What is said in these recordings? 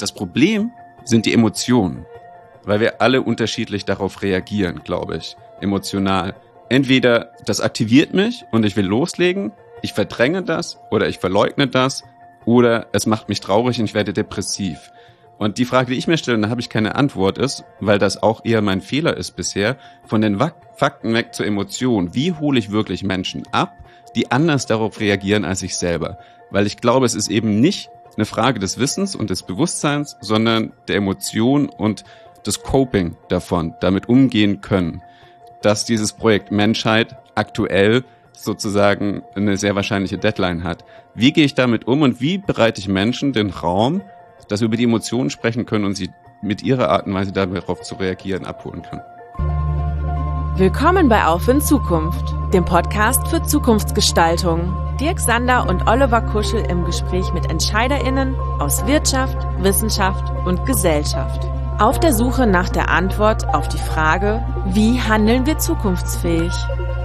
Das Problem sind die Emotionen, weil wir alle unterschiedlich darauf reagieren, glaube ich, emotional. Entweder das aktiviert mich und ich will loslegen, ich verdränge das oder ich verleugne das oder es macht mich traurig und ich werde depressiv. Und die Frage, die ich mir stelle, und da habe ich keine Antwort, ist, weil das auch eher mein Fehler ist bisher, von den Fakten weg zur Emotion. Wie hole ich wirklich Menschen ab, die anders darauf reagieren als ich selber? Weil ich glaube, es ist eben nicht eine Frage des Wissens und des Bewusstseins, sondern der Emotion und des Coping davon, damit umgehen können, dass dieses Projekt Menschheit aktuell sozusagen eine sehr wahrscheinliche Deadline hat. Wie gehe ich damit um und wie bereite ich Menschen den Raum, dass wir über die Emotionen sprechen können und sie mit ihrer Art und Weise darauf zu reagieren abholen können? Willkommen bei Auf in Zukunft, dem Podcast für Zukunftsgestaltung. Dirk Sander und Oliver Kuschel im Gespräch mit EntscheiderInnen aus Wirtschaft, Wissenschaft und Gesellschaft. Auf der Suche nach der Antwort auf die Frage, wie handeln wir zukunftsfähig?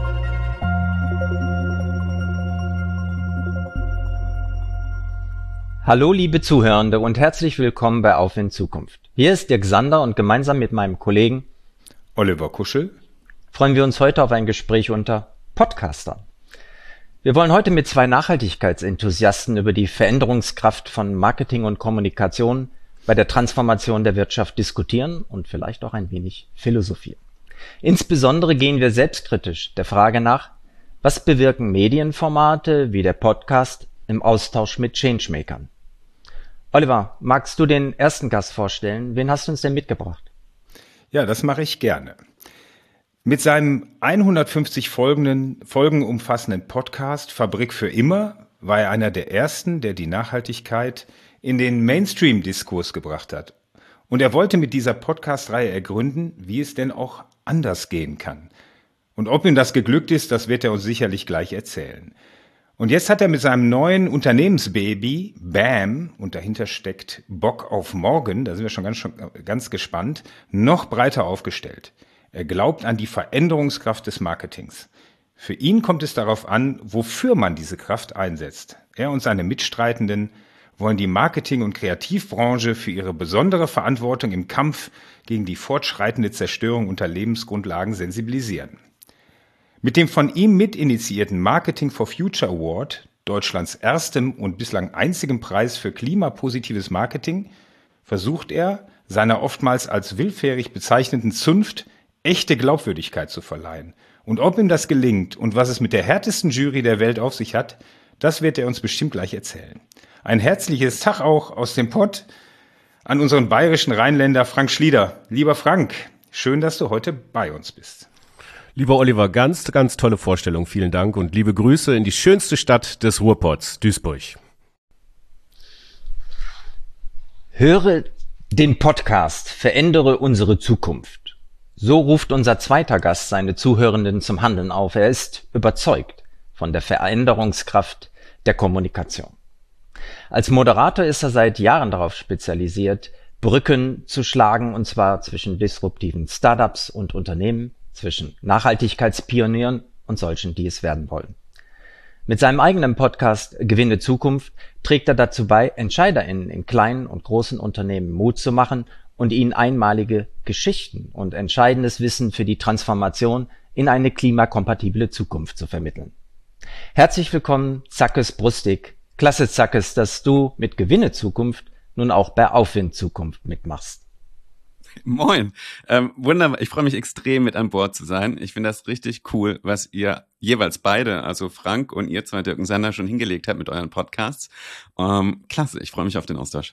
Hallo liebe Zuhörende und herzlich willkommen bei Auf in Zukunft. Hier ist Dirk Sander und gemeinsam mit meinem Kollegen Oliver Kuschel freuen wir uns heute auf ein Gespräch unter Podcastern. Wir wollen heute mit zwei Nachhaltigkeitsenthusiasten über die Veränderungskraft von Marketing und Kommunikation bei der Transformation der Wirtschaft diskutieren und vielleicht auch ein wenig philosophieren. Insbesondere gehen wir selbstkritisch der Frage nach, was bewirken Medienformate wie der Podcast im Austausch mit Changemakern? Oliver, magst du den ersten Gast vorstellen? Wen hast du uns denn mitgebracht? Ja, das mache ich gerne. Mit seinem 150 Folgen umfassenden Podcast Fabrik für immer war er einer der ersten, der die Nachhaltigkeit in den Mainstream-Diskurs gebracht hat. Und er wollte mit dieser Podcast-Reihe ergründen, wie es denn auch anders gehen kann. Und ob ihm das geglückt ist, das wird er uns sicherlich gleich erzählen. Und jetzt hat er mit seinem neuen Unternehmensbaby BAM, und dahinter steckt Bock auf morgen, da sind wir schon ganz gespannt, noch breiter aufgestellt. Er glaubt an die Veränderungskraft des Marketings. Für ihn kommt es darauf an, wofür man diese Kraft einsetzt. Er und seine Mitstreitenden wollen die Marketing- und Kreativbranche für ihre besondere Verantwortung im Kampf gegen die fortschreitende Zerstörung unter Lebensgrundlagen sensibilisieren. Mit dem von ihm mitinitiierten Marketing for Future Award, Deutschlands erstem und bislang einzigem Preis für klimapositives Marketing, versucht er, seiner oftmals als willfährig bezeichneten Zunft echte Glaubwürdigkeit zu verleihen. Und ob ihm das gelingt und was es mit der härtesten Jury der Welt auf sich hat, das wird er uns bestimmt gleich erzählen. Ein herzliches Tag auch aus dem Pott an unseren bayerischen Rheinländer Frank Schlieder. Lieber Frank, schön, dass du heute bei uns bist. Lieber Oliver, ganz tolle Vorstellung, vielen Dank und liebe Grüße in die schönste Stadt des Ruhrpots, Duisburg. Höre den Podcast, verändere unsere Zukunft. So ruft unser zweiter Gast seine Zuhörenden zum Handeln auf. Er ist überzeugt von der Veränderungskraft der Kommunikation. Als Moderator ist er seit Jahren darauf spezialisiert, Brücken zu schlagen, und zwar zwischen disruptiven Startups und Unternehmen, zwischen Nachhaltigkeitspionieren und solchen, die es werden wollen. Mit seinem eigenen Podcast Gewinne Zukunft trägt er dazu bei, EntscheiderInnen in kleinen und großen Unternehmen Mut zu machen und ihnen einmalige Geschichten und entscheidendes Wissen für die Transformation in eine klimakompatible Zukunft zu vermitteln. Herzlich willkommen, Zackes Brustig. Klasse, Zackes, dass du mit Gewinne Zukunft nun auch bei Aufwind Zukunft mitmachst. Moin. Wunderbar. Ich freue mich extrem, mit an Bord zu sein. Ich finde das richtig cool, was ihr jeweils beide, also Frank und ihr zwei, Dirk und Sander, schon hingelegt habt mit euren Podcasts. Klasse. Ich freue mich auf den Austausch.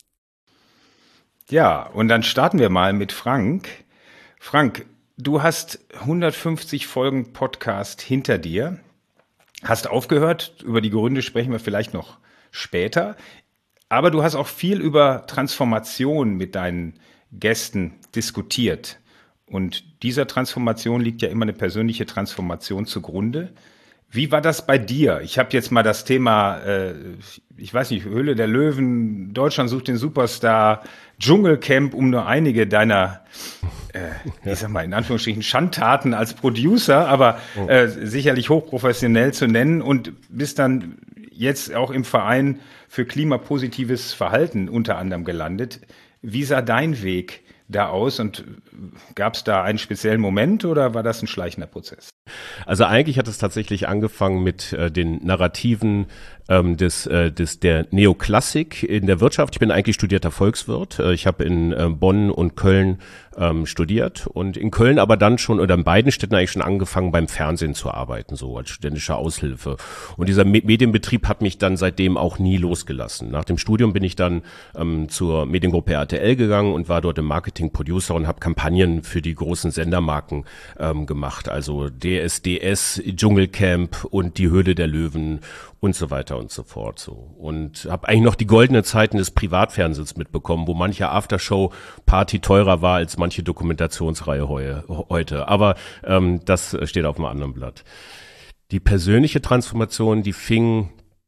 Ja, und dann starten wir mal mit Frank. Frank, du hast 150 Folgen Podcast hinter dir, hast aufgehört, über die Gründe sprechen wir vielleicht noch später, aber du hast auch viel über Transformation mit deinen Gästen diskutiert. Und dieser Transformation liegt ja immer eine persönliche Transformation zugrunde. Wie war das bei dir? Ich habe jetzt mal das Thema, ich weiß nicht, Höhle der Löwen, Deutschland sucht den Superstar, Dschungelcamp, um nur einige deiner, ich sag mal in Anführungsstrichen, Schandtaten als Producer, aber sicherlich hochprofessionell zu nennen, und bist dann jetzt auch im Verein für klimapositives Verhalten unter anderem gelandet. Wie sah dein Weg da aus und gab es da einen speziellen Moment oder war das ein schleichender Prozess? Also eigentlich hat es tatsächlich angefangen mit den Narrativen der Neoklassik in der Wirtschaft. Ich bin eigentlich studierter Volkswirt. Ich habe in Bonn und Köln studiert und in Köln aber dann schon oder in beiden Städten eigentlich schon angefangen beim Fernsehen zu arbeiten, so als studentische Aushilfe. Und dieser Medienbetrieb hat mich dann seitdem auch nie losgelassen. Nach dem Studium bin ich dann zur Mediengruppe RTL gegangen und war dort im Marketing-Producer und habe Kampagnen für die großen Sendermarken gemacht. Also DSDS, Dschungelcamp und die Höhle der Löwen und so weiter und so fort. So. Und habe eigentlich noch die goldenen Zeiten des Privatfernsehens mitbekommen, wo manche Aftershow-Party teurer war als manche Dokumentationsreihe heute. Aber das steht auf einem anderen Blatt. Die persönliche Transformation, die fing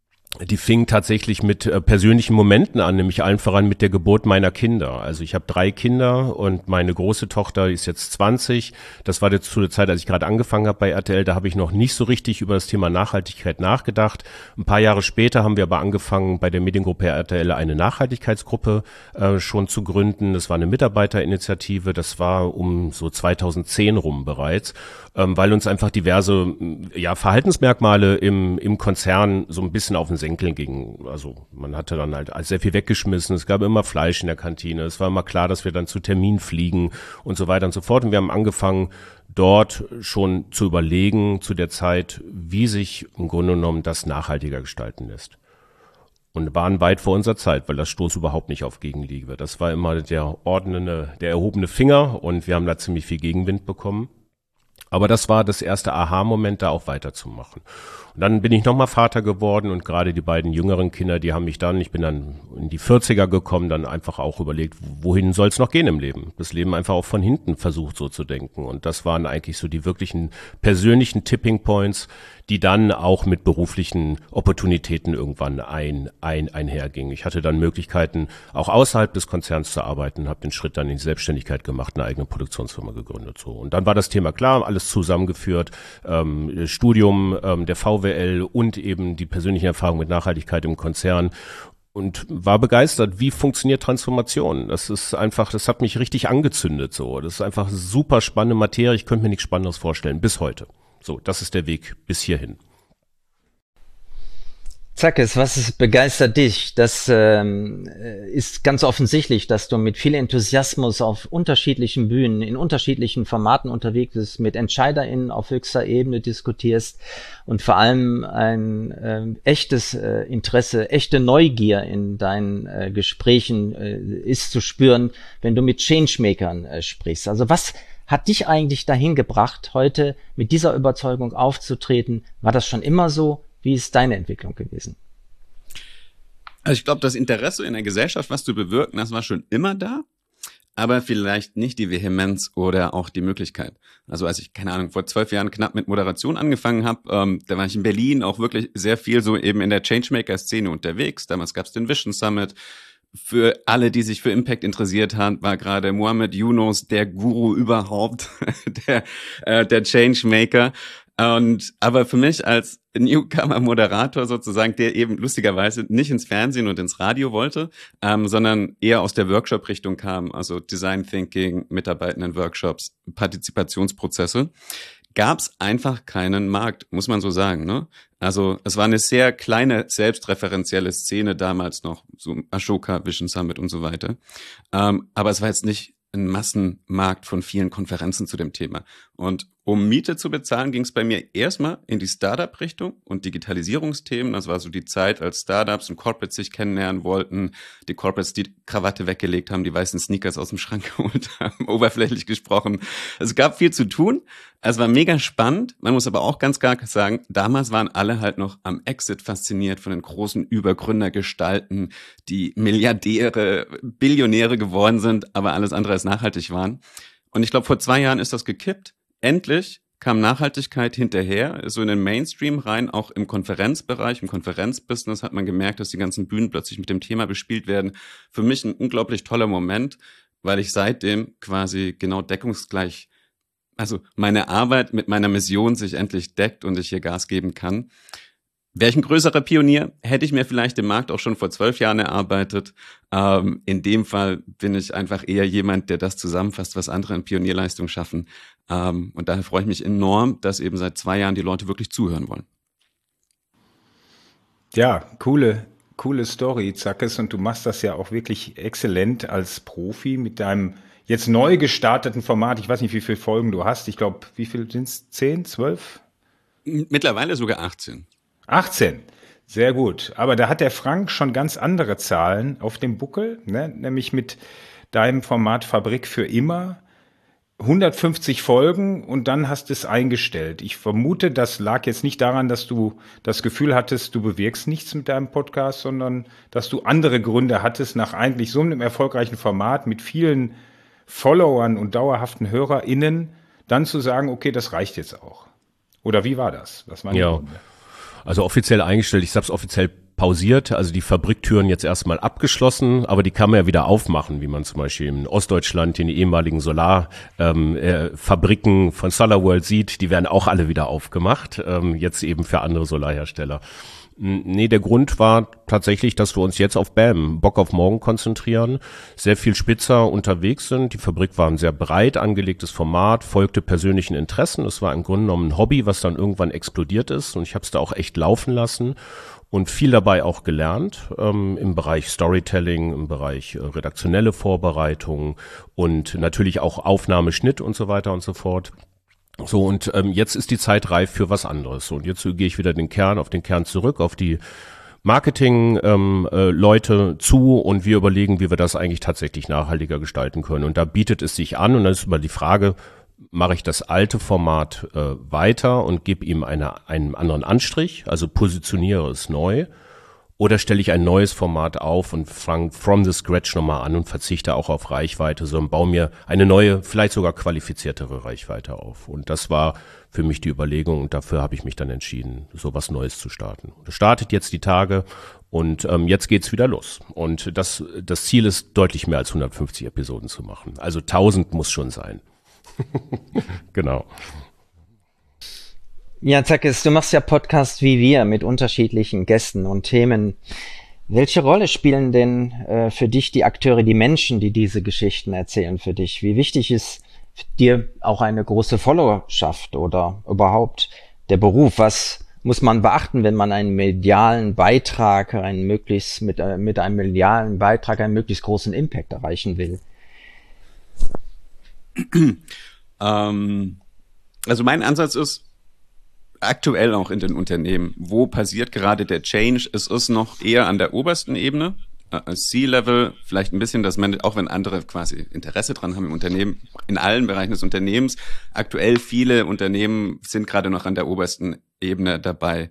tatsächlich mit persönlichen Momenten an, nämlich allen voran mit der Geburt meiner Kinder. Also ich habe 3 Kinder und meine große Tochter ist jetzt 20. Das war jetzt zu der Zeit, als ich gerade angefangen habe bei RTL. Da habe ich noch nicht so richtig über das Thema Nachhaltigkeit nachgedacht. Ein paar Jahre später haben wir aber angefangen, bei der Mediengruppe RTL eine Nachhaltigkeitsgruppe schon zu gründen. Das war eine Mitarbeiterinitiative. Das war um so 2010 rum bereits, weil uns einfach diverse Verhaltensmerkmale im Konzern so ein bisschen auf den Senkeln ging. Also man hatte dann halt sehr viel weggeschmissen. Es gab immer Fleisch in der Kantine. Es war immer klar, dass wir dann zu Terminen fliegen und so weiter und so fort. Und wir haben angefangen, dort schon zu überlegen zu der Zeit, wie sich im Grunde genommen das nachhaltiger gestalten lässt. Und waren weit vor unserer Zeit, weil das Stoß überhaupt nicht auf Gegenliebe. Das war immer der erhobene Finger und wir haben da ziemlich viel Gegenwind bekommen. Aber das war das erste Aha-Moment, da auch weiterzumachen. Und dann bin ich nochmal Vater geworden und gerade die beiden jüngeren Kinder, die haben mich dann, ich bin dann in die 40er gekommen, dann einfach auch überlegt, wohin soll es noch gehen im Leben? Das Leben einfach auch von hinten versucht so zu denken. Und das waren eigentlich so die wirklichen persönlichen Tipping Points, die dann auch mit beruflichen Opportunitäten irgendwann einhergingen. Ich hatte dann Möglichkeiten, auch außerhalb des Konzerns zu arbeiten, habe den Schritt dann in die Selbstständigkeit gemacht, eine eigene Produktionsfirma gegründet. So. Und dann war das Thema klar, alles zusammengeführt, Studium der VWL und eben die persönliche Erfahrung mit Nachhaltigkeit im Konzern. Und war begeistert, wie funktioniert Transformation. Das ist einfach, das hat mich richtig angezündet. So, das ist einfach super spannende Materie. Ich könnte mir nichts Spannenderes vorstellen, bis heute. So, das ist der Weg bis hierhin. Zackes, was begeistert dich? Das ist ganz offensichtlich, dass du mit viel Enthusiasmus auf unterschiedlichen Bühnen, in unterschiedlichen Formaten unterwegs bist, mit EntscheiderInnen auf höchster Ebene diskutierst und vor allem ein echtes Interesse, echte Neugier in deinen Gesprächen ist zu spüren, wenn du mit Changemakern sprichst. Also was hat dich eigentlich dahin gebracht, heute mit dieser Überzeugung aufzutreten? War das schon immer so? Wie ist deine Entwicklung gewesen? Also ich glaube, das Interesse in der Gesellschaft, was zu bewirken, das war schon immer da, aber vielleicht nicht die Vehemenz oder auch die Möglichkeit. Also als ich, keine Ahnung, vor 12 Jahren knapp mit Moderation angefangen habe, da war ich in Berlin auch wirklich sehr viel so eben in der Changemaker-Szene unterwegs. Damals gab es den Vision Summit. Für alle, die sich für Impact interessiert haben, war gerade Muhammad Yunus der Guru überhaupt, der Changemaker. Aber für mich als Newcomer-Moderator sozusagen, der eben lustigerweise nicht ins Fernsehen und ins Radio wollte, sondern eher aus der Workshop-Richtung kam, also Design Thinking, Mitarbeitenden-Workshops, Partizipationsprozesse, gab es einfach keinen Markt, muss man so sagen, ne? Also es war eine sehr kleine, selbstreferenzielle Szene damals noch, so Ashoka, Vision Summit und so weiter. Aber es war jetzt nicht ein Massenmarkt von vielen Konferenzen zu dem Thema. Und um Miete zu bezahlen, ging es bei mir erstmal in die Startup-Richtung und Digitalisierungsthemen. Das war so die Zeit, als Startups und Corporates sich kennenlernen wollten, die Corporates die Krawatte weggelegt haben, die weißen Sneakers aus dem Schrank geholt haben, oberflächlich gesprochen. Es gab viel zu tun. Es war mega spannend. Man muss aber auch ganz klar sagen, damals waren alle halt noch am Exit fasziniert von den großen Übergründergestalten, die Milliardäre, Billionäre geworden sind, aber alles andere als nachhaltig waren. Und ich glaube, vor 2 Jahren ist das gekippt. Endlich kam Nachhaltigkeit hinterher, so in den Mainstream rein, auch im Konferenzbereich, im Konferenzbusiness hat man gemerkt, dass die ganzen Bühnen plötzlich mit dem Thema bespielt werden. Für mich ein unglaublich toller Moment, weil ich seitdem quasi genau deckungsgleich, also meine Arbeit mit meiner Mission sich endlich deckt und ich hier Gas geben kann. Wäre ich ein größerer Pionier, hätte ich mir vielleicht im Markt auch schon vor 12 Jahren erarbeitet. In dem Fall bin ich einfach eher jemand, der das zusammenfasst, was andere in Pionierleistung schaffen. Und daher freue ich mich enorm, dass eben seit 2 Jahren die Leute wirklich zuhören wollen. Ja, coole Story, Zackes. Und du machst das ja auch wirklich exzellent als Profi mit deinem jetzt neu gestarteten Format. Ich weiß nicht, wie viele Folgen du hast. Ich glaube, wie viel sind es? 10, 12? Mittlerweile sogar 18. 18, sehr gut. Aber da hat der Frank schon ganz andere Zahlen auf dem Buckel, ne? Nämlich mit deinem Format Fabrik für immer. 150 Folgen und dann hast du es eingestellt. Ich vermute, das lag jetzt nicht daran, dass du das Gefühl hattest, du bewirkst nichts mit deinem Podcast, sondern dass du andere Gründe hattest, nach eigentlich so einem erfolgreichen Format mit vielen Followern und dauerhaften HörerInnen dann zu sagen, okay, das reicht jetzt auch. Oder wie war das? Was waren die Gründe? Also offiziell eingestellt, ich habe es offiziell pausiert, also die Fabriktüren jetzt erstmal abgeschlossen, aber die kann man ja wieder aufmachen, wie man zum Beispiel in Ostdeutschland in die ehemaligen Solarfabriken von SolarWorld sieht, die werden auch alle wieder aufgemacht, jetzt eben für andere Solarhersteller. Nee, der Grund war tatsächlich, dass wir uns jetzt auf BAM, Bock auf morgen konzentrieren, sehr viel spitzer unterwegs sind. Die Fabrik war ein sehr breit angelegtes Format, folgte persönlichen Interessen. Es war im Grunde genommen ein Hobby, was dann irgendwann explodiert ist und ich habe es da auch echt laufen lassen und viel dabei auch gelernt im Bereich Storytelling, im Bereich redaktionelle Vorbereitung und natürlich auch Aufnahme, Schnitt und so weiter und so fort. So, und jetzt ist die Zeit reif für was anderes. Und jetzt gehe ich wieder auf den Kern zurück, auf die Marketing-Leute zu und wir überlegen, wie wir das eigentlich tatsächlich nachhaltiger gestalten können. Und da bietet es sich an und dann ist immer die Frage, mache ich das alte Format weiter und gebe ihm einen anderen Anstrich, also positioniere es neu, oder stelle ich ein neues Format auf und fange from the scratch nochmal an und verzichte auch auf Reichweite, sondern baue mir eine neue, vielleicht sogar qualifiziertere Reichweite auf. Und das war für mich die Überlegung und dafür habe ich mich dann entschieden, so was Neues zu starten. Das startet jetzt die Tage und jetzt geht's wieder los. Und das Ziel ist, deutlich mehr als 150 Episoden zu machen. Also 1000 muss schon sein. Genau. Ja, Zackes, du machst ja Podcasts wie wir mit unterschiedlichen Gästen und Themen. Welche Rolle spielen denn für dich die Akteure, die Menschen, die diese Geschichten erzählen für dich? Wie wichtig ist dir auch eine große Followerschaft oder überhaupt der Beruf? Was muss man beachten, wenn man einen medialen Beitrag, mit einem medialen Beitrag einen möglichst großen Impact erreichen will? Also mein Ansatz ist, aktuell auch in den Unternehmen, wo passiert gerade der Change? Es ist noch eher an der obersten Ebene, C-Level, vielleicht ein bisschen, dass man, auch wenn andere quasi Interesse dran haben im Unternehmen, in allen Bereichen des Unternehmens, aktuell viele Unternehmen sind gerade noch an der obersten Ebene dabei,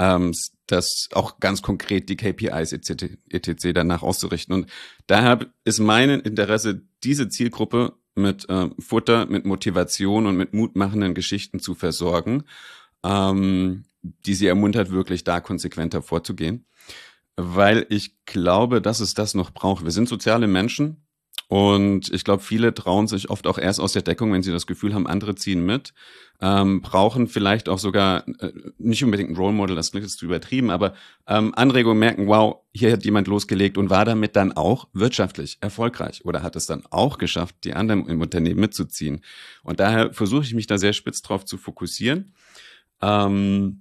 das auch ganz konkret die KPIs etc. danach auszurichten. Und daher ist mein Interesse, diese Zielgruppe mit Futter, mit Motivation und mit mutmachenden Geschichten zu versorgen, die sie ermuntert, wirklich da konsequenter vorzugehen. Weil ich glaube, dass es das noch braucht. Wir sind soziale Menschen und ich glaube, viele trauen sich oft auch erst aus der Deckung, wenn sie das Gefühl haben, andere ziehen mit, brauchen vielleicht auch sogar nicht unbedingt ein Role Model, das klingt jetzt zu übertrieben, aber Anregungen merken, wow, hier hat jemand losgelegt und war damit dann auch wirtschaftlich erfolgreich oder hat es dann auch geschafft, die anderen im Unternehmen mitzuziehen. Und daher versuche ich mich da sehr spitz drauf zu fokussieren. Und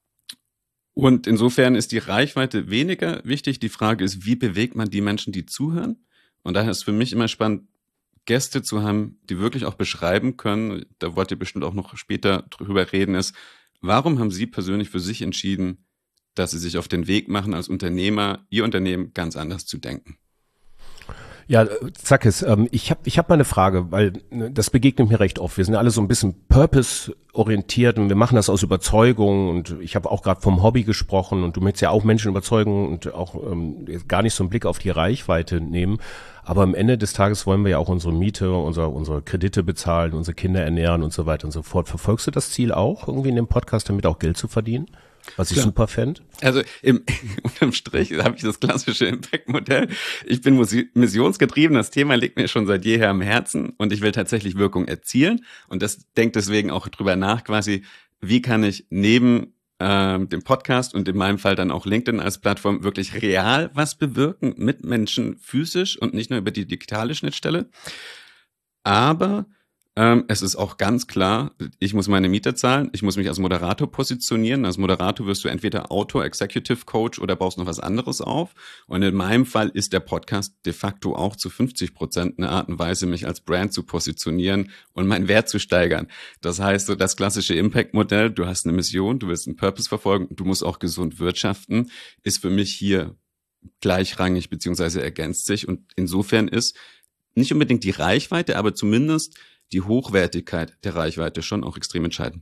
insofern ist die Reichweite weniger wichtig. Die Frage ist, wie bewegt man die Menschen, die zuhören? Und daher ist für mich immer spannend, Gäste zu haben, die wirklich auch beschreiben können, da wollt ihr bestimmt auch noch später drüber reden, ist, warum haben Sie persönlich für sich entschieden, dass Sie sich auf den Weg machen, als Unternehmer, Ihr Unternehmen ganz anders zu denken? Ja, Zackes, ich hab mal eine Frage, weil das begegnet mir recht oft. Wir sind alle so ein bisschen purpose-orientiert und wir machen das aus Überzeugung und ich habe auch gerade vom Hobby gesprochen und du möchtest ja auch Menschen überzeugen und auch gar nicht so einen Blick auf die Reichweite nehmen. Aber am Ende des Tages wollen wir ja auch unsere Miete, unsere Kredite bezahlen, unsere Kinder ernähren und so weiter und so fort. Verfolgst du das Ziel auch irgendwie in dem Podcast, damit auch Geld zu verdienen? Was ich super fände. Also unterm Strich habe ich das klassische Impact-Modell. Ich bin missionsgetrieben, das Thema liegt mir schon seit jeher am Herzen und ich will tatsächlich Wirkung erzielen und das denkt deswegen auch drüber nach quasi, wie kann ich neben dem Podcast und in meinem Fall dann auch LinkedIn als Plattform wirklich real was bewirken mit Menschen physisch und nicht nur über die digitale Schnittstelle. Aber es ist auch ganz klar, ich muss meine Miete zahlen, ich muss mich als Moderator positionieren. Als Moderator wirst du entweder Autor, Executive Coach oder baust noch was anderes auf. Und in meinem Fall ist der Podcast de facto auch zu 50% eine Art und Weise, mich als Brand zu positionieren und meinen Wert zu steigern. Das heißt, so das klassische Impact-Modell, du hast eine Mission, du willst einen Purpose verfolgen, du musst auch gesund wirtschaften, ist für mich hier gleichrangig beziehungsweise ergänzt sich. Und insofern ist nicht unbedingt die Reichweite, aber zumindest die Hochwertigkeit der Reichweite schon auch extrem entscheidend.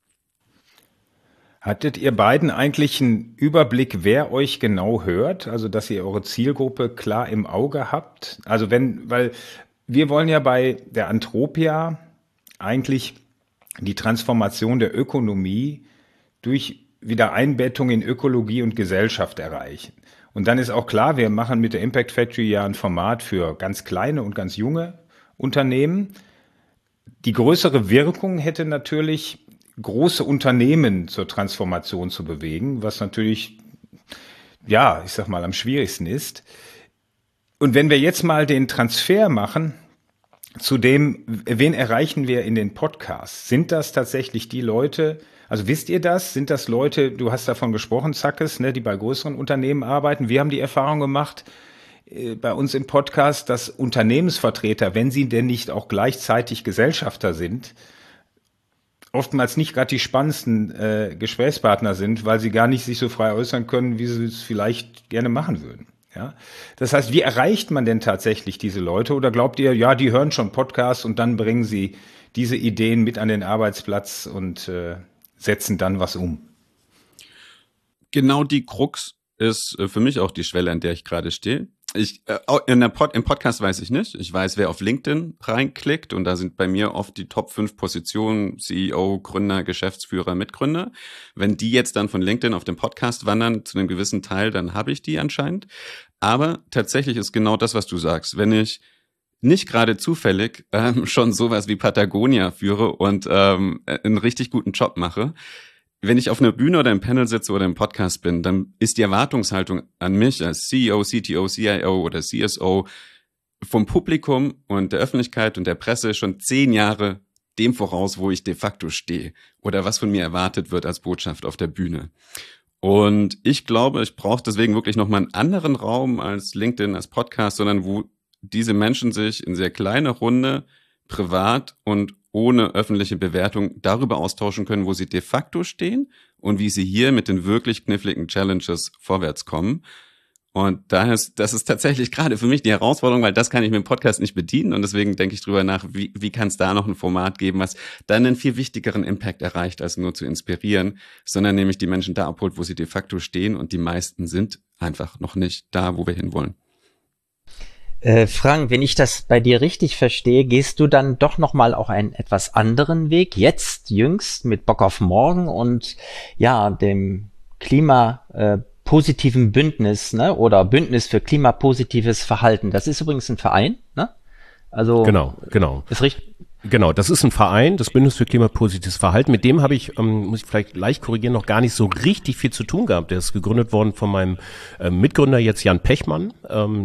Hattet ihr beiden eigentlich einen Überblick, wer euch genau hört? Also, dass ihr eure Zielgruppe klar im Auge habt? Also weil wir wollen ja bei der Antropia eigentlich die Transformation der Ökonomie durch Wiedereinbettung in Ökologie und Gesellschaft erreichen. Und dann ist auch klar, wir machen mit der Impact Factory ja ein Format für ganz kleine und ganz junge Unternehmen. Die größere Wirkung hätte natürlich, große Unternehmen zur Transformation zu bewegen, was natürlich, ja, ich sag mal, am schwierigsten ist. Und wenn wir jetzt mal den Transfer machen zu dem, wen erreichen wir in den Podcasts? Sind das tatsächlich die Leute, also wisst ihr das? Sind das Leute, du hast davon gesprochen, Zackes, ne, die bei größeren Unternehmen arbeiten? Wir haben die Erfahrung gemacht, bei uns im Podcast, dass Unternehmensvertreter, wenn sie denn nicht auch gleichzeitig Gesellschafter sind, oftmals nicht gerade die spannendsten Gesprächspartner sind, weil sie gar nicht sich so frei äußern können, wie sie es vielleicht gerne machen würden. Ja? Das heißt, wie erreicht man denn tatsächlich diese Leute? Oder glaubt ihr, ja, die hören schon Podcasts und dann bringen sie diese Ideen mit an den Arbeitsplatz und setzen dann was um? Genau die Krux ist für mich auch die Schwelle, an der ich gerade stehe. Im Podcast weiß ich nicht. Ich weiß, wer auf LinkedIn reinklickt und da sind bei mir oft die Top 5 Positionen, CEO, Gründer, Geschäftsführer, Mitgründer. Wenn die jetzt dann von LinkedIn auf den Podcast wandern zu einem gewissen Teil, dann habe ich die anscheinend. Aber tatsächlich ist genau das, was du sagst. Wenn ich nicht gerade zufällig schon sowas wie Patagonia führe und einen richtig guten Job mache, wenn ich auf einer Bühne oder im Panel sitze oder im Podcast bin, dann ist die Erwartungshaltung an mich als CEO, CTO, CIO oder CSO vom Publikum und der Öffentlichkeit und der Presse schon 10 Jahre dem voraus, wo ich de facto stehe oder was von mir erwartet wird als Botschaft auf der Bühne. Und ich glaube, ich brauche deswegen wirklich nochmal einen anderen Raum als LinkedIn, als Podcast, sondern wo diese Menschen sich in sehr kleiner Runde privat und ohne öffentliche Bewertung darüber austauschen können, wo sie de facto stehen und wie sie hier mit den wirklich kniffligen Challenges vorwärts kommen. Und das ist tatsächlich gerade für mich die Herausforderung, weil das kann ich mit dem Podcast nicht bedienen und deswegen denke ich drüber nach, wie kann es da noch ein Format geben, was dann einen viel wichtigeren Impact erreicht, als nur zu inspirieren, sondern nämlich die Menschen da abholt, wo sie de facto stehen und die meisten sind einfach noch nicht da, wo wir hinwollen. Frank, wenn ich das bei dir richtig verstehe, gehst du dann doch nochmal auch einen etwas anderen Weg, jetzt jüngst mit Bock auf morgen und ja, dem klimapositiven Bündnis, ne, oder Bündnis für klimapositives Verhalten. Das ist übrigens ein Verein, ne? Also Genau. Ist richtig. Genau, das ist ein Verein, das Bündnis für klimapositives Verhalten. Mit dem habe ich, muss ich vielleicht leicht korrigieren, noch gar nicht so richtig viel zu tun gehabt. Der ist gegründet worden von meinem Mitgründer jetzt Jan Pechmann.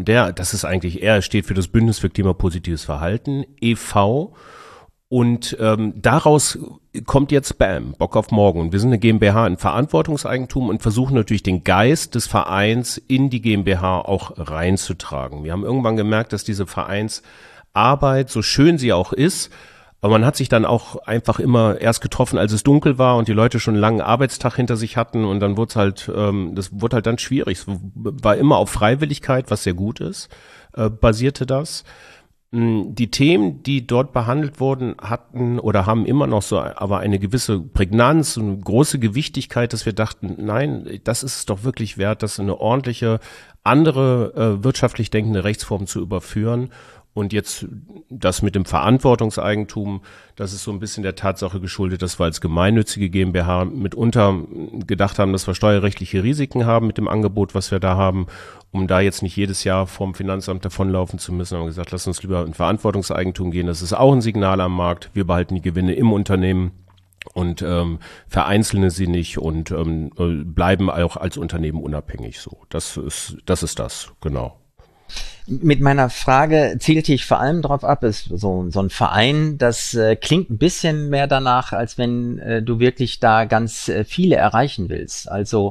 Er steht für das Bündnis für klimapositives Verhalten, e.V. Und daraus kommt jetzt Bock auf morgen. Und wir sind eine GmbH in Verantwortungseigentum und versuchen natürlich den Geist des Vereins in die GmbH auch reinzutragen. Wir haben irgendwann gemerkt, dass diese Vereinsarbeit, so schön sie auch ist, aber man hat sich dann auch einfach immer erst getroffen, als es dunkel war und die Leute schon einen langen Arbeitstag hinter sich hatten und dann wurde das wurde halt dann schwierig. Es war immer auf Freiwilligkeit, was sehr gut ist, basierte das. Die Themen, die dort behandelt wurden, hatten oder haben immer noch so, aber eine gewisse Prägnanz und eine große Gewichtigkeit, dass wir dachten, nein, das ist es doch wirklich wert, das in eine ordentliche, andere wirtschaftlich denkende Rechtsform zu überführen. Und jetzt das mit dem Verantwortungseigentum, das ist so ein bisschen der Tatsache geschuldet, dass wir als gemeinnützige GmbH mitunter gedacht haben, dass wir steuerrechtliche Risiken haben mit dem Angebot, was wir da haben, um da jetzt nicht jedes Jahr vom Finanzamt davonlaufen zu müssen. Haben wir gesagt, lass uns lieber in Verantwortungseigentum gehen. Das ist auch ein Signal am Markt. Wir behalten die Gewinne im Unternehmen und vereinzeln sie nicht und bleiben auch als Unternehmen unabhängig so. Das ist das, genau. Mit meiner Frage zielte ich vor allem darauf ab, ist so ein Verein, das klingt ein bisschen mehr danach, als wenn du wirklich da ganz viele erreichen willst. Also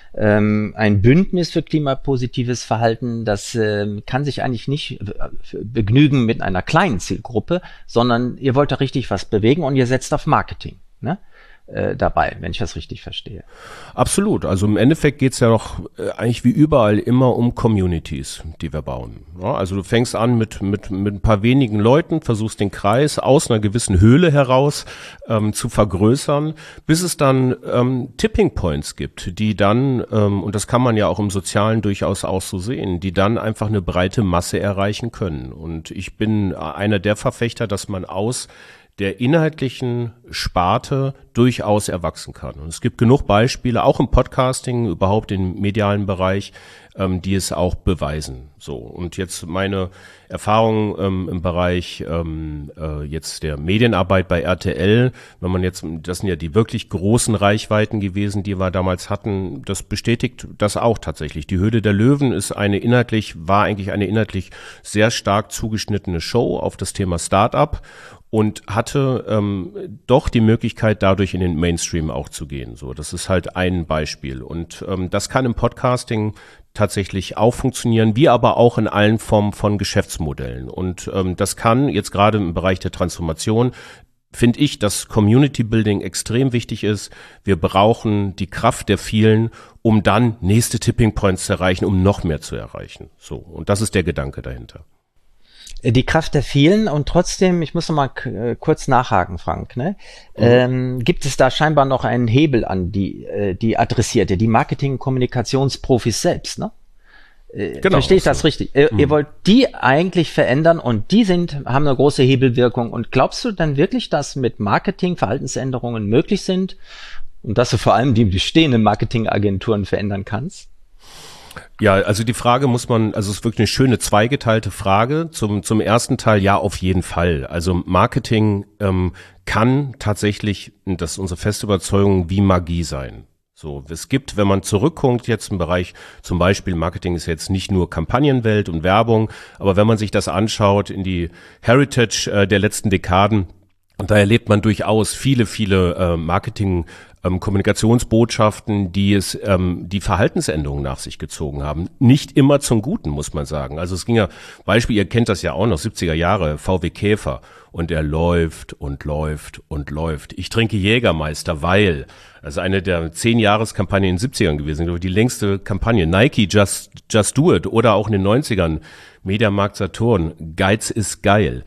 ein Bündnis für klimapositives Verhalten, das kann sich eigentlich nicht begnügen mit einer kleinen Zielgruppe, sondern ihr wollt da richtig was bewegen und ihr setzt auf Marketing, ne? Dabei, wenn ich das richtig verstehe. Absolut. Also im Endeffekt geht's ja doch eigentlich wie überall immer um Communities, die wir bauen. Ja, also du fängst an mit ein paar wenigen Leuten, versuchst den Kreis aus einer gewissen Höhle heraus zu vergrößern, bis es dann Tipping Points gibt, die dann, und das kann man ja auch im Sozialen durchaus auch so sehen, die dann einfach eine breite Masse erreichen können. Und ich bin einer der Verfechter, dass man aus der inhaltlichen Sparte durchaus erwachsen kann. Und es gibt genug Beispiele, auch im Podcasting, überhaupt im medialen Bereich, die es auch beweisen. So. Und jetzt meine Erfahrung im Bereich jetzt der Medienarbeit bei RTL, wenn man jetzt, das sind ja die wirklich großen Reichweiten gewesen, die wir damals hatten, das bestätigt das auch tatsächlich. Die Höhle der Löwen war eigentlich eine inhaltlich sehr stark zugeschnittene Show auf das Thema Start-up und hatte doch die Möglichkeit, dadurch in den Mainstream auch zu gehen. So, das ist halt ein Beispiel. Und das kann im Podcasting tatsächlich auch funktionieren, wie aber auch in allen Formen von Geschäftsmodellen. Und das kann jetzt gerade im Bereich der Transformation, finde ich, dass Community Building extrem wichtig ist. Wir brauchen die Kraft der vielen, um dann nächste Tipping Points zu erreichen, um noch mehr zu erreichen. So, und das ist der Gedanke dahinter. Die Kraft der vielen und trotzdem, ich muss noch mal kurz nachhaken, Frank, ne? Gibt es da scheinbar noch einen Hebel an die Adressierte, die Marketing-Kommunikationsprofis selbst, ne? Genau, verstehe ich das richtig? Ihr wollt die eigentlich verändern und die haben eine große Hebelwirkung. Und glaubst du dann wirklich, dass mit Marketing Verhaltensänderungen möglich sind und dass du vor allem die bestehenden Marketingagenturen verändern kannst? Ja, also die Frage also es ist wirklich eine schöne zweigeteilte Frage. Zum ersten Teil, ja, auf jeden Fall. Also Marketing kann tatsächlich, das ist unsere feste Überzeugung, wie Magie sein. So, es gibt, wenn man zurückguckt jetzt im Bereich, zum Beispiel Marketing ist jetzt nicht nur Kampagnenwelt und Werbung, aber wenn man sich das anschaut in die Heritage der letzten Dekaden, und da erlebt man durchaus viele Marketing Kommunikationsbotschaften, die die Verhaltensänderungen nach sich gezogen haben. Nicht immer zum Guten, muss man sagen. Also es ging ja, Beispiel, ihr kennt das ja auch noch, 70er Jahre, VW Käfer. Und er läuft und läuft und läuft. Ich trinke Jägermeister, weil, also eine der 10-Jahres-Kampagnen in den 70ern gewesen, die längste Kampagne. Nike, Just Do It. Oder auch in den 90ern, Mediamarkt Saturn, Geiz ist geil.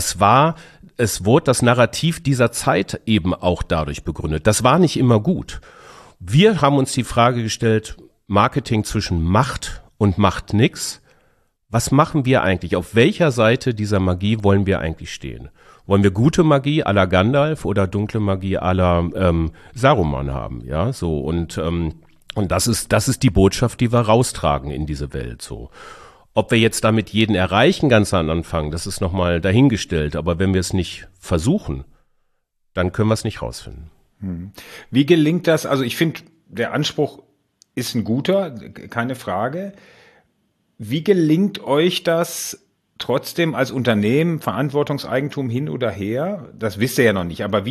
Es wurde das Narrativ dieser Zeit eben auch dadurch begründet. Das war nicht immer gut. Wir haben uns die Frage gestellt, Marketing zwischen Macht und macht nix. Was machen wir eigentlich? Auf welcher Seite dieser Magie wollen wir eigentlich stehen? Wollen wir gute Magie à la Gandalf oder dunkle Magie à la Saruman haben? Ja, so und das ist die Botschaft, die wir raustragen in diese Welt. So. Ob wir jetzt damit jeden erreichen, ganz am Anfang, das ist nochmal dahingestellt. Aber wenn wir es nicht versuchen, dann können wir es nicht rausfinden. Wie gelingt das? Also ich finde, der Anspruch ist ein guter, keine Frage. Wie gelingt euch das trotzdem als Unternehmen, Verantwortungseigentum hin oder her? Das wisst ihr ja noch nicht. Aber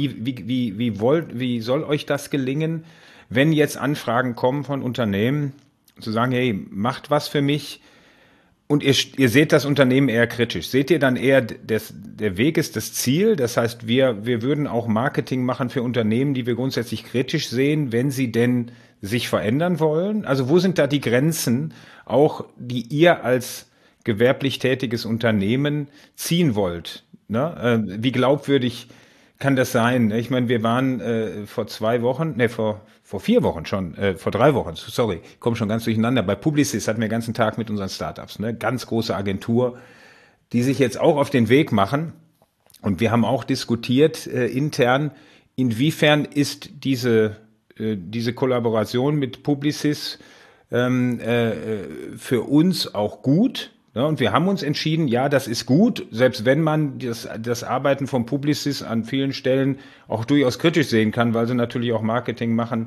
wie soll euch das gelingen, wenn jetzt Anfragen kommen von Unternehmen, zu sagen, hey, macht was für mich? Und ihr seht das Unternehmen eher kritisch. Seht ihr dann eher, der Weg ist das Ziel? Das heißt, wir würden auch Marketing machen für Unternehmen, die wir grundsätzlich kritisch sehen, wenn sie denn sich verändern wollen? Also wo sind da die Grenzen, auch die ihr als gewerblich tätiges Unternehmen ziehen wollt? Ne? Wie glaubwürdig kann das sein? Ich meine, wir waren vor 3 Wochen sorry, ich komme schon ganz durcheinander. Bei Publicis hatten wir den ganzen Tag mit unseren Startups, ne? Ganz große Agentur, die sich jetzt auch auf den Weg machen. Und wir haben auch diskutiert intern, inwiefern ist diese Kollaboration mit Publicis für uns auch gut, Ja, und wir haben uns entschieden, ja, das ist gut, selbst wenn man das Arbeiten von Publicis an vielen Stellen auch durchaus kritisch sehen kann, weil sie natürlich auch Marketing machen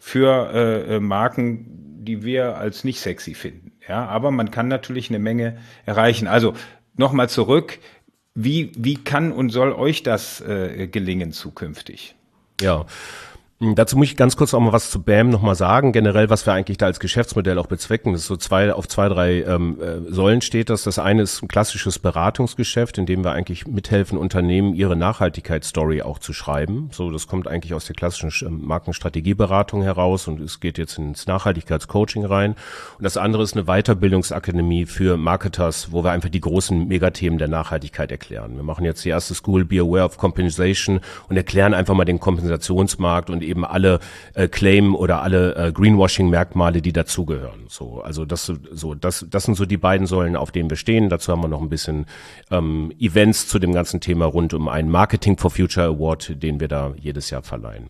für Marken, die wir als nicht sexy finden. Ja, aber man kann natürlich eine Menge erreichen. Also nochmal zurück, wie kann und soll euch das gelingen zukünftig? Ja. Dazu muss ich ganz kurz auch mal was zu BAM nochmal sagen. Generell, was wir eigentlich da als Geschäftsmodell auch bezwecken, das ist so auf zwei, drei Säulen steht das. Das eine ist ein klassisches Beratungsgeschäft, in dem wir eigentlich mithelfen, Unternehmen ihre Nachhaltigkeitsstory auch zu schreiben. So, das kommt eigentlich aus der klassischen Markenstrategieberatung heraus und es geht jetzt ins Nachhaltigkeitscoaching rein. Und das andere ist eine Weiterbildungsakademie für Marketers, wo wir einfach die großen Megathemen der Nachhaltigkeit erklären. Wir machen jetzt die erste School, Be Aware of Compensation, und erklären einfach mal den Kompensationsmarkt und eben alle Claim oder alle Greenwashing-Merkmale, die dazugehören. So, also das sind so die beiden Säulen, auf denen wir stehen. Dazu haben wir noch ein bisschen Events zu dem ganzen Thema rund um einen Marketing for Future Award, den wir da jedes Jahr verleihen.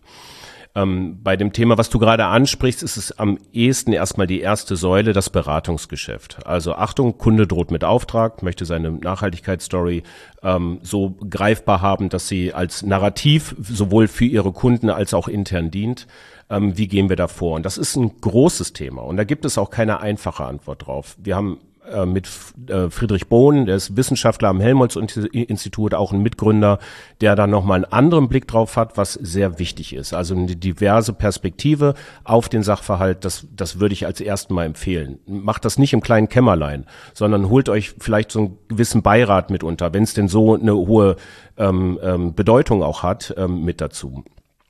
Bei dem Thema, was du gerade ansprichst, ist es am ehesten erstmal die erste Säule, das Beratungsgeschäft. Also Achtung, Kunde droht mit Auftrag, möchte seine Nachhaltigkeitsstory so greifbar haben, dass sie als Narrativ sowohl für ihre Kunden als auch intern dient. Wie gehen wir da vor? Und das ist ein großes Thema und da gibt es auch keine einfache Antwort drauf. Wir haben mit Friedrich Bohn, der ist Wissenschaftler am Helmholtz-Institut, auch ein Mitgründer, der da nochmal einen anderen Blick drauf hat, was sehr wichtig ist. Also eine diverse Perspektive auf den Sachverhalt, das würde ich als ersten Mal empfehlen. Macht das nicht im kleinen Kämmerlein, sondern holt euch vielleicht so einen gewissen Beirat mit unter, wenn es denn so eine hohe Bedeutung auch hat, mit dazu.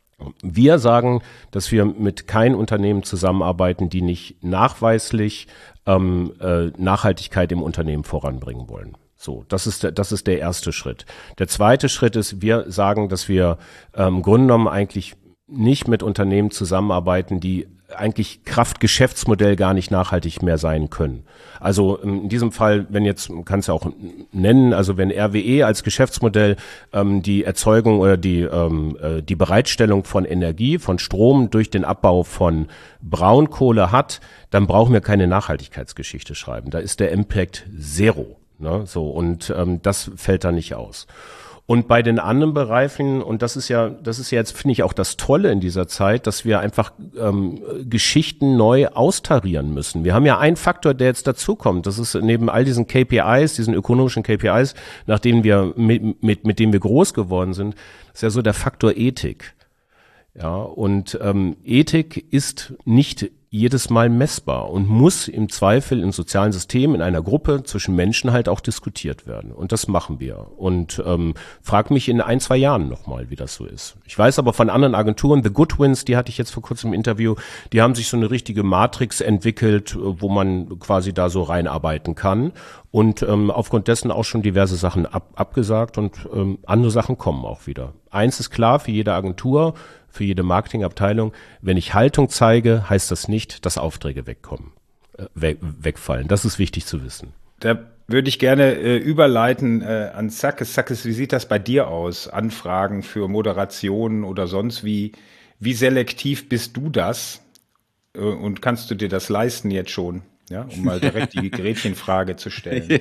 Wir sagen, dass wir mit keinem Unternehmen zusammenarbeiten, die nicht nachweislich Nachhaltigkeit im Unternehmen voranbringen wollen. So, das ist der erste Schritt. Der zweite Schritt ist, wir sagen, dass wir im Grunde genommen eigentlich nicht mit Unternehmen zusammenarbeiten, die eigentlich Kraft Geschäftsmodell gar nicht nachhaltig mehr sein können. Also in diesem Fall, wenn jetzt, man kann es ja auch nennen, also wenn RWE als Geschäftsmodell die Erzeugung oder die Bereitstellung von Energie, von Strom durch den Abbau von Braunkohle hat, dann brauchen wir keine Nachhaltigkeitsgeschichte schreiben. Da ist der Impact Zero. Ne? So, und das fällt da nicht aus. Und bei den anderen Bereichen, und das ist ja jetzt, finde ich, auch das Tolle in dieser Zeit, dass wir einfach Geschichten neu austarieren müssen. Wir haben ja einen Faktor, der jetzt dazukommt. Das ist neben all diesen KPIs, diesen ökonomischen KPIs, nach denen wir mit denen wir groß geworden sind, ist ja so der Faktor Ethik. Ja, und Ethik ist nicht jedes Mal messbar und muss im Zweifel in sozialen Systemen, in einer Gruppe zwischen Menschen halt auch diskutiert werden. Und das machen wir. Und frag mich in 1-2 Jahren nochmal, wie das so ist. Ich weiß aber von anderen Agenturen, The Goodwins, die hatte ich jetzt vor kurzem im Interview, die haben sich so eine richtige Matrix entwickelt, wo man quasi da so reinarbeiten kann. Und aufgrund dessen auch schon diverse Sachen abgesagt und andere Sachen kommen auch wieder. Eins ist klar für jede Agentur, für jede Marketingabteilung: Wenn ich Haltung zeige, heißt das nicht, dass Aufträge wegfallen. Das ist wichtig zu wissen. Da würde ich gerne überleiten an Zackes. Zackes, wie sieht das bei dir aus? Anfragen für Moderationen oder sonst wie? Wie selektiv bist du das? Und kannst du dir das leisten jetzt schon? Ja, um mal direkt die Gretchenfrage zu stellen.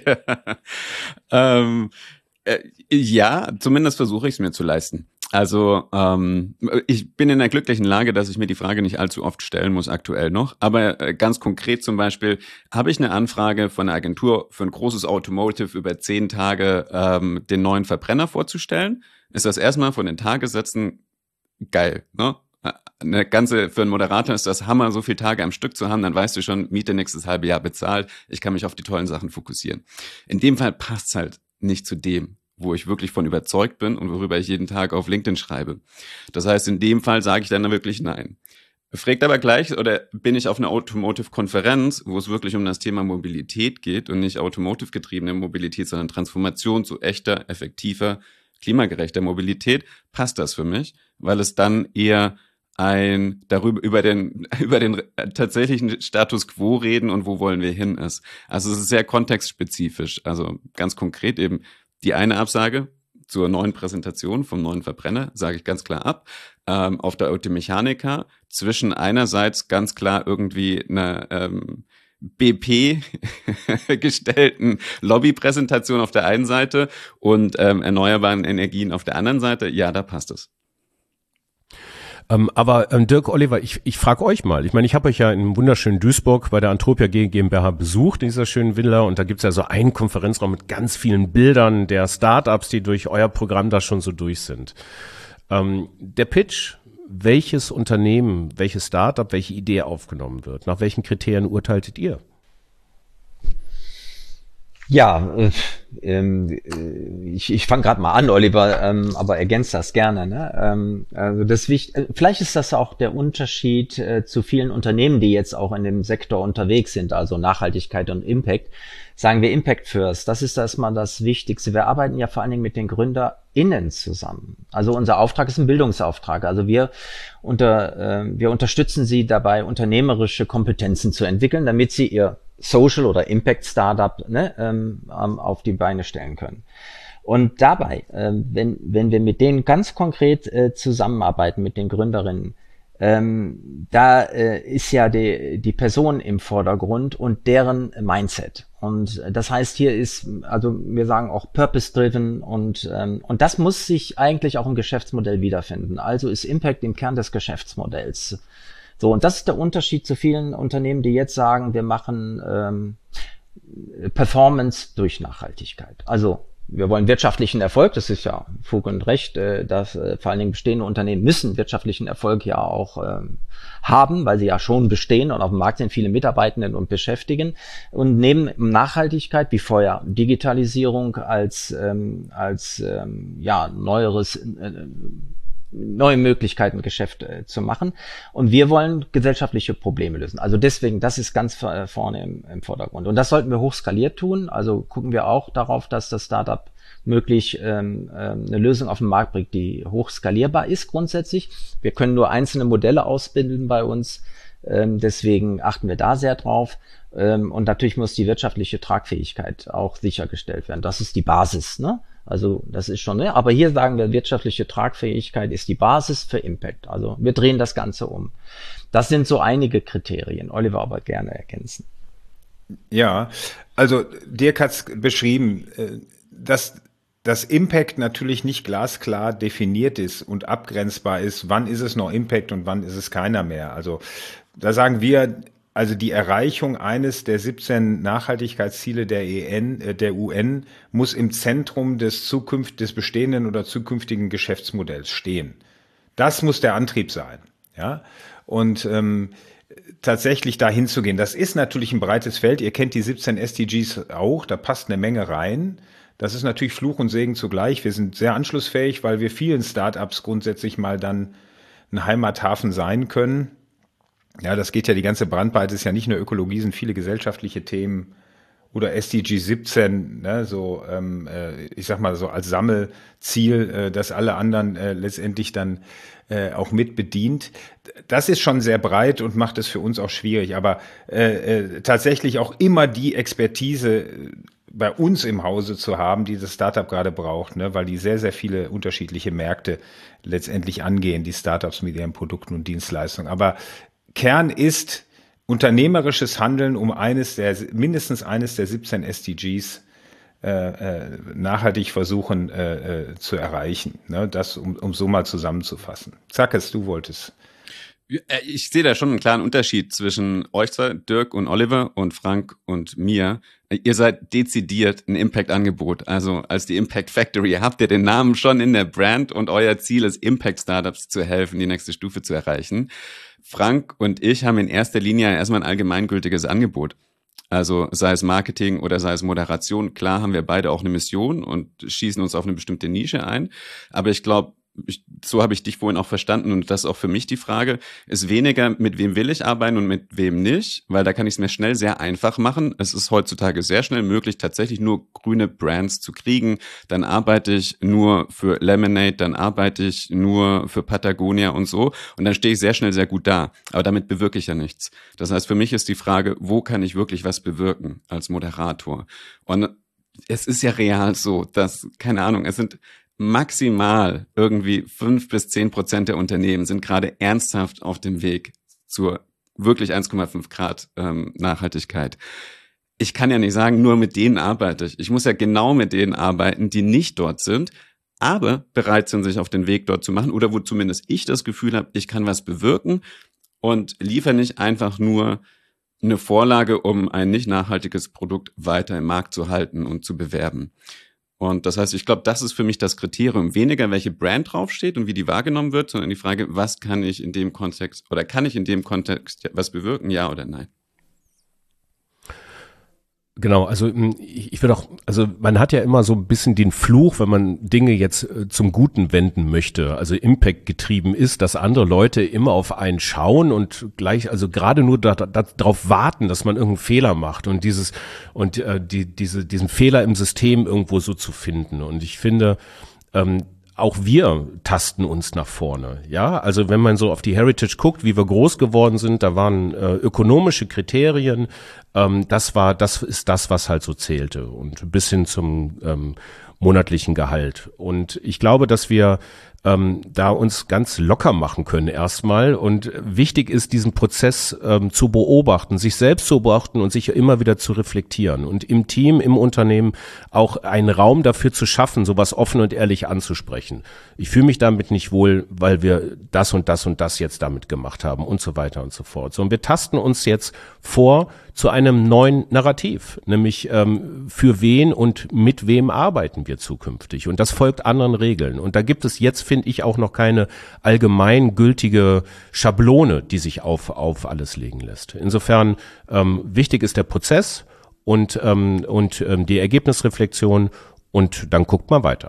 Ja, zumindest versuche ich es mir zu leisten. Also ich bin in der glücklichen Lage, dass ich mir die Frage nicht allzu oft stellen muss, aktuell noch. Aber ganz konkret zum Beispiel habe ich eine Anfrage von einer Agentur für ein großes Automotive über 10 Tage den neuen Verbrenner vorzustellen. Ist das erstmal von den Tagessätzen geil, ne? Für einen Moderator ist das Hammer, so viele Tage am Stück zu haben, dann weißt du schon, Miete nächstes halbe Jahr bezahlt, ich kann mich auf die tollen Sachen fokussieren. In dem Fall passt es halt nicht zu dem, wo ich wirklich von überzeugt bin und worüber ich jeden Tag auf LinkedIn schreibe. Das heißt, in dem Fall sage ich dann wirklich nein. Fragt aber gleich, oder bin ich auf einer Automotive-Konferenz, wo es wirklich um das Thema Mobilität geht und nicht Automotive-getriebene Mobilität, sondern Transformation zu echter, effektiver, klimagerechter Mobilität, passt das für mich, weil es dann eher über den tatsächlichen Status quo reden und wo wollen wir hin ist. Also es ist sehr kontextspezifisch. Also ganz konkret eben die eine Absage zur neuen Präsentation vom neuen Verbrenner, sage ich ganz klar ab. Auf der Automechanika zwischen einerseits ganz klar irgendwie BP gestellten Lobbypräsentation auf der einen Seite und erneuerbaren Energien auf der anderen Seite, ja, da passt es. Aber Dirk, Oliver, ich frage euch mal. Ich meine, ich habe euch ja in wunderschönen Duisburg bei der Antropia GmbH besucht, in dieser schönen Villa. Und da gibt's ja so einen Konferenzraum mit ganz vielen Bildern der Startups, die durch euer Programm da schon so durch sind. Der Pitch, welches Unternehmen, welches Startup, welche Idee aufgenommen wird, nach welchen Kriterien urteiltet ihr? Ja, ich fange gerade mal an, Oliver, aber ergänzt das gerne. Ne? Also vielleicht ist das auch der Unterschied zu vielen Unternehmen, die jetzt auch in dem Sektor unterwegs sind, also Nachhaltigkeit und Impact. Sagen wir Impact First, das ist erstmal das Wichtigste. Wir arbeiten ja vor allen Dingen mit den GründerInnen zusammen. Also unser Auftrag ist ein Bildungsauftrag. Also wir unterstützen sie dabei, unternehmerische Kompetenzen zu entwickeln, damit sie ihr Social oder Impact Startup auf die Beine stellen können. Und dabei, wenn wir mit denen ganz konkret zusammenarbeiten, mit den Gründerinnen, da ist ja die Person im Vordergrund und deren Mindset. Und das heißt, hier ist, also wir sagen auch Purpose-driven und das muss sich eigentlich auch im Geschäftsmodell wiederfinden. Also ist Impact im Kern des Geschäftsmodells. So, und das ist der Unterschied zu vielen Unternehmen, die jetzt sagen, wir machen Performance durch Nachhaltigkeit. Also wir wollen wirtschaftlichen Erfolg, das ist ja Fug und Recht, dass vor allen Dingen bestehende Unternehmen müssen wirtschaftlichen Erfolg ja auch haben, weil sie ja schon bestehen und auf dem Markt sind viele Mitarbeitenden und beschäftigen und nehmen Nachhaltigkeit wie vorher Digitalisierung als neue Möglichkeiten, Geschäft zu machen. Und wir wollen gesellschaftliche Probleme lösen. Also deswegen, das ist ganz vorne im Vordergrund. Und das sollten wir hochskaliert tun. Also gucken wir auch darauf, dass das Startup möglich eine Lösung auf den Markt bringt, die hochskalierbar ist grundsätzlich. Wir können nur einzelne Modelle ausbilden bei uns. Deswegen achten wir da sehr drauf. Und natürlich muss die wirtschaftliche Tragfähigkeit auch sichergestellt werden. Das ist die Basis, ne? Also das ist schon, ne? Aber hier sagen wir, wirtschaftliche Tragfähigkeit ist die Basis für Impact. Also wir drehen das Ganze um. Das sind so einige Kriterien. Oliver aber gerne ergänzen. Ja, also Dirk hat es beschrieben, dass das Impact natürlich nicht glasklar definiert ist und abgrenzbar ist. Wann ist es noch Impact und wann ist es keiner mehr? Also da sagen wir, also die Erreichung eines der 17 Nachhaltigkeitsziele der UN muss im Zentrum des bestehenden oder zukünftigen Geschäftsmodells stehen. Das muss der Antrieb sein, ja. Und tatsächlich dahin zu gehen, das ist natürlich ein breites Feld. Ihr kennt die 17 SDGs auch, da passt eine Menge rein. Das ist natürlich Fluch und Segen zugleich. Wir sind sehr anschlussfähig, weil wir vielen Startups grundsätzlich mal dann ein Heimathafen sein können. Ja, das geht ja, die ganze Bandbreite ist ja nicht nur Ökologie, sind viele gesellschaftliche Themen oder SDG 17, ne, so ich sag mal so als Sammelziel, dass alle anderen letztendlich dann auch mit bedient. Das ist schon sehr breit und macht es für uns auch schwierig, aber tatsächlich auch immer die Expertise bei uns im Hause zu haben, die das Startup gerade braucht, ne, weil die sehr, sehr viele unterschiedliche Märkte letztendlich angehen, die Startups mit ihren Produkten und Dienstleistungen. Aber Kern ist unternehmerisches Handeln, um mindestens eines der 17 SDGs nachhaltig versuchen zu erreichen. Ne? Das, um so mal zusammenzufassen. Zackes, du wolltest. Ich sehe da schon einen klaren Unterschied zwischen euch zwei, Dirk und Oliver und Frank und mir. Ihr seid dezidiert ein Impact-Angebot, also als die Impact Factory. Ihr habt ja den Namen schon in der Brand und euer Ziel ist, Impact-Startups zu helfen, die nächste Stufe zu erreichen. Frank und ich haben in erster Linie erstmal ein allgemeingültiges Angebot. Also sei es Marketing oder sei es Moderation. Klar haben wir beide auch eine Mission und schießen uns auf eine bestimmte Nische ein. Aber ich glaube, so habe ich dich vorhin auch verstanden und das ist auch für mich die Frage, ist weniger, mit wem will ich arbeiten und mit wem nicht, weil da kann ich es mir schnell sehr einfach machen. Es ist heutzutage sehr schnell möglich, tatsächlich nur grüne Brands zu kriegen. Dann arbeite ich nur für Lemonade, dann arbeite ich nur für Patagonia und so und dann stehe ich sehr schnell sehr gut da. Aber damit bewirke ich ja nichts. Das heißt, für mich ist die Frage, wo kann ich wirklich was bewirken als Moderator? Und es ist ja real so, dass, keine Ahnung, es sind maximal irgendwie 5-10% der Unternehmen sind gerade ernsthaft auf dem Weg zur wirklich 1,5 Grad Nachhaltigkeit. Ich kann ja nicht sagen, nur mit denen arbeite ich. Ich muss ja genau mit denen arbeiten, die nicht dort sind, aber bereit sind, sich auf den Weg dort zu machen oder wo zumindest ich das Gefühl habe, ich kann was bewirken und liefere nicht einfach nur eine Vorlage, um ein nicht nachhaltiges Produkt weiter im Markt zu halten und zu bewerben. Und das heißt, ich glaube, das ist für mich das Kriterium. Weniger, welche Brand draufsteht und wie die wahrgenommen wird, sondern die Frage, was kann ich in dem Kontext oder kann ich in dem Kontext was bewirken, ja oder nein? Genau, also ich würde auch, also man hat ja immer so ein bisschen den Fluch, wenn man Dinge jetzt zum Guten wenden möchte, also Impact getrieben ist, dass andere Leute immer auf einen schauen und gleich, also gerade nur darauf warten, dass man irgendeinen Fehler macht und diesen Fehler im System irgendwo so zu finden. Und ich finde, auch wir tasten uns nach vorne, ja. Also wenn man so auf die Heritage guckt, wie wir groß geworden sind, da waren ökonomische Kriterien. Das ist das, was halt so zählte und bis hin zum monatlichen Gehalt. Und ich glaube, dass wir da uns ganz locker machen können erstmal. Und wichtig ist, diesen Prozess zu beobachten, sich selbst zu beobachten und sich immer wieder zu reflektieren. Und im Team, im Unternehmen auch einen Raum dafür zu schaffen, sowas offen und ehrlich anzusprechen. Ich fühle mich damit nicht wohl, weil wir das und das und das jetzt damit gemacht haben und so weiter und so fort. So, und wir tasten uns jetzt vor zu einem neuen Narrativ, nämlich für wen und mit wem arbeiten wir zukünftig. Und das folgt anderen Regeln. Und da gibt es jetzt, finde ich, auch noch keine allgemeingültige Schablone, die sich auf alles legen lässt. Insofern wichtig ist der Prozess und die Ergebnisreflexion und dann guckt man weiter.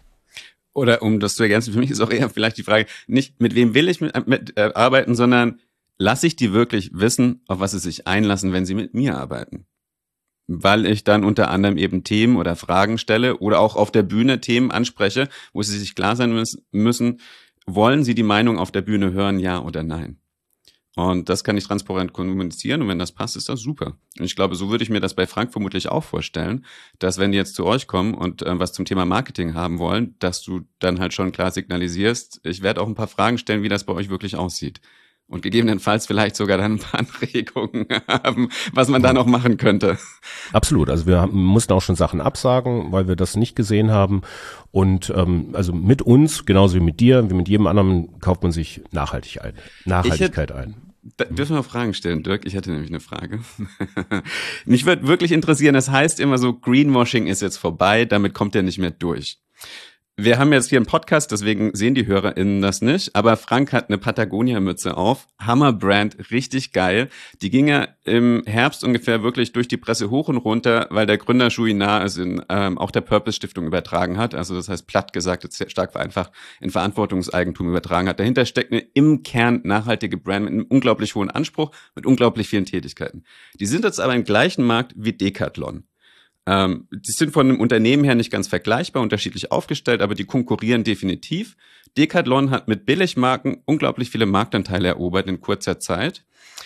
Oder um das zu ergänzen, für mich ist auch eher vielleicht die Frage, nicht mit wem will ich arbeiten, sondern lasse ich die wirklich wissen, auf was sie sich einlassen, wenn sie mit mir arbeiten. Weil ich dann unter anderem eben Themen oder Fragen stelle oder auch auf der Bühne Themen anspreche, wo sie sich klar sein müssen, wollen sie die Meinung auf der Bühne hören, ja oder nein? Und das kann ich transparent kommunizieren und wenn das passt, ist das super. Und ich glaube, so würde ich mir das bei Frank vermutlich auch vorstellen, dass wenn die jetzt zu euch kommen und was zum Thema Marketing haben wollen, dass du dann halt schon klar signalisierst, ich werde auch ein paar Fragen stellen, wie das bei euch wirklich aussieht. Und gegebenenfalls vielleicht sogar dann ein paar Anregungen haben, was man da noch machen könnte. Absolut. Also wir mussten auch schon Sachen absagen, weil wir das nicht gesehen haben. Und also mit uns, genauso wie mit dir, wie mit jedem anderen, kauft man sich Nachhaltigkeit ein. Dürfen wir Fragen stellen, Dirk? Ich hätte nämlich eine Frage. Mich würde wirklich interessieren, das heißt immer so, Greenwashing ist jetzt vorbei, damit kommt er nicht mehr durch. Wir haben jetzt hier einen Podcast, deswegen sehen die HörerInnen das nicht, aber Frank hat eine Patagonia-Mütze auf, Hammer-Brand, richtig geil. Die ging ja im Herbst ungefähr wirklich durch die Presse hoch und runter, weil der Gründer Chouinard es in auch der Purpose-Stiftung übertragen hat, also das heißt platt gesagt, jetzt stark vereinfacht, in Verantwortungseigentum übertragen hat. Dahinter steckt eine im Kern nachhaltige Brand mit einem unglaublich hohen Anspruch, mit unglaublich vielen Tätigkeiten. Die sind jetzt aber im gleichen Markt wie Decathlon. Die sind von dem Unternehmen her nicht ganz vergleichbar, unterschiedlich aufgestellt, aber die konkurrieren definitiv. Decathlon hat mit Billigmarken unglaublich viele Marktanteile erobert in kurzer Zeit.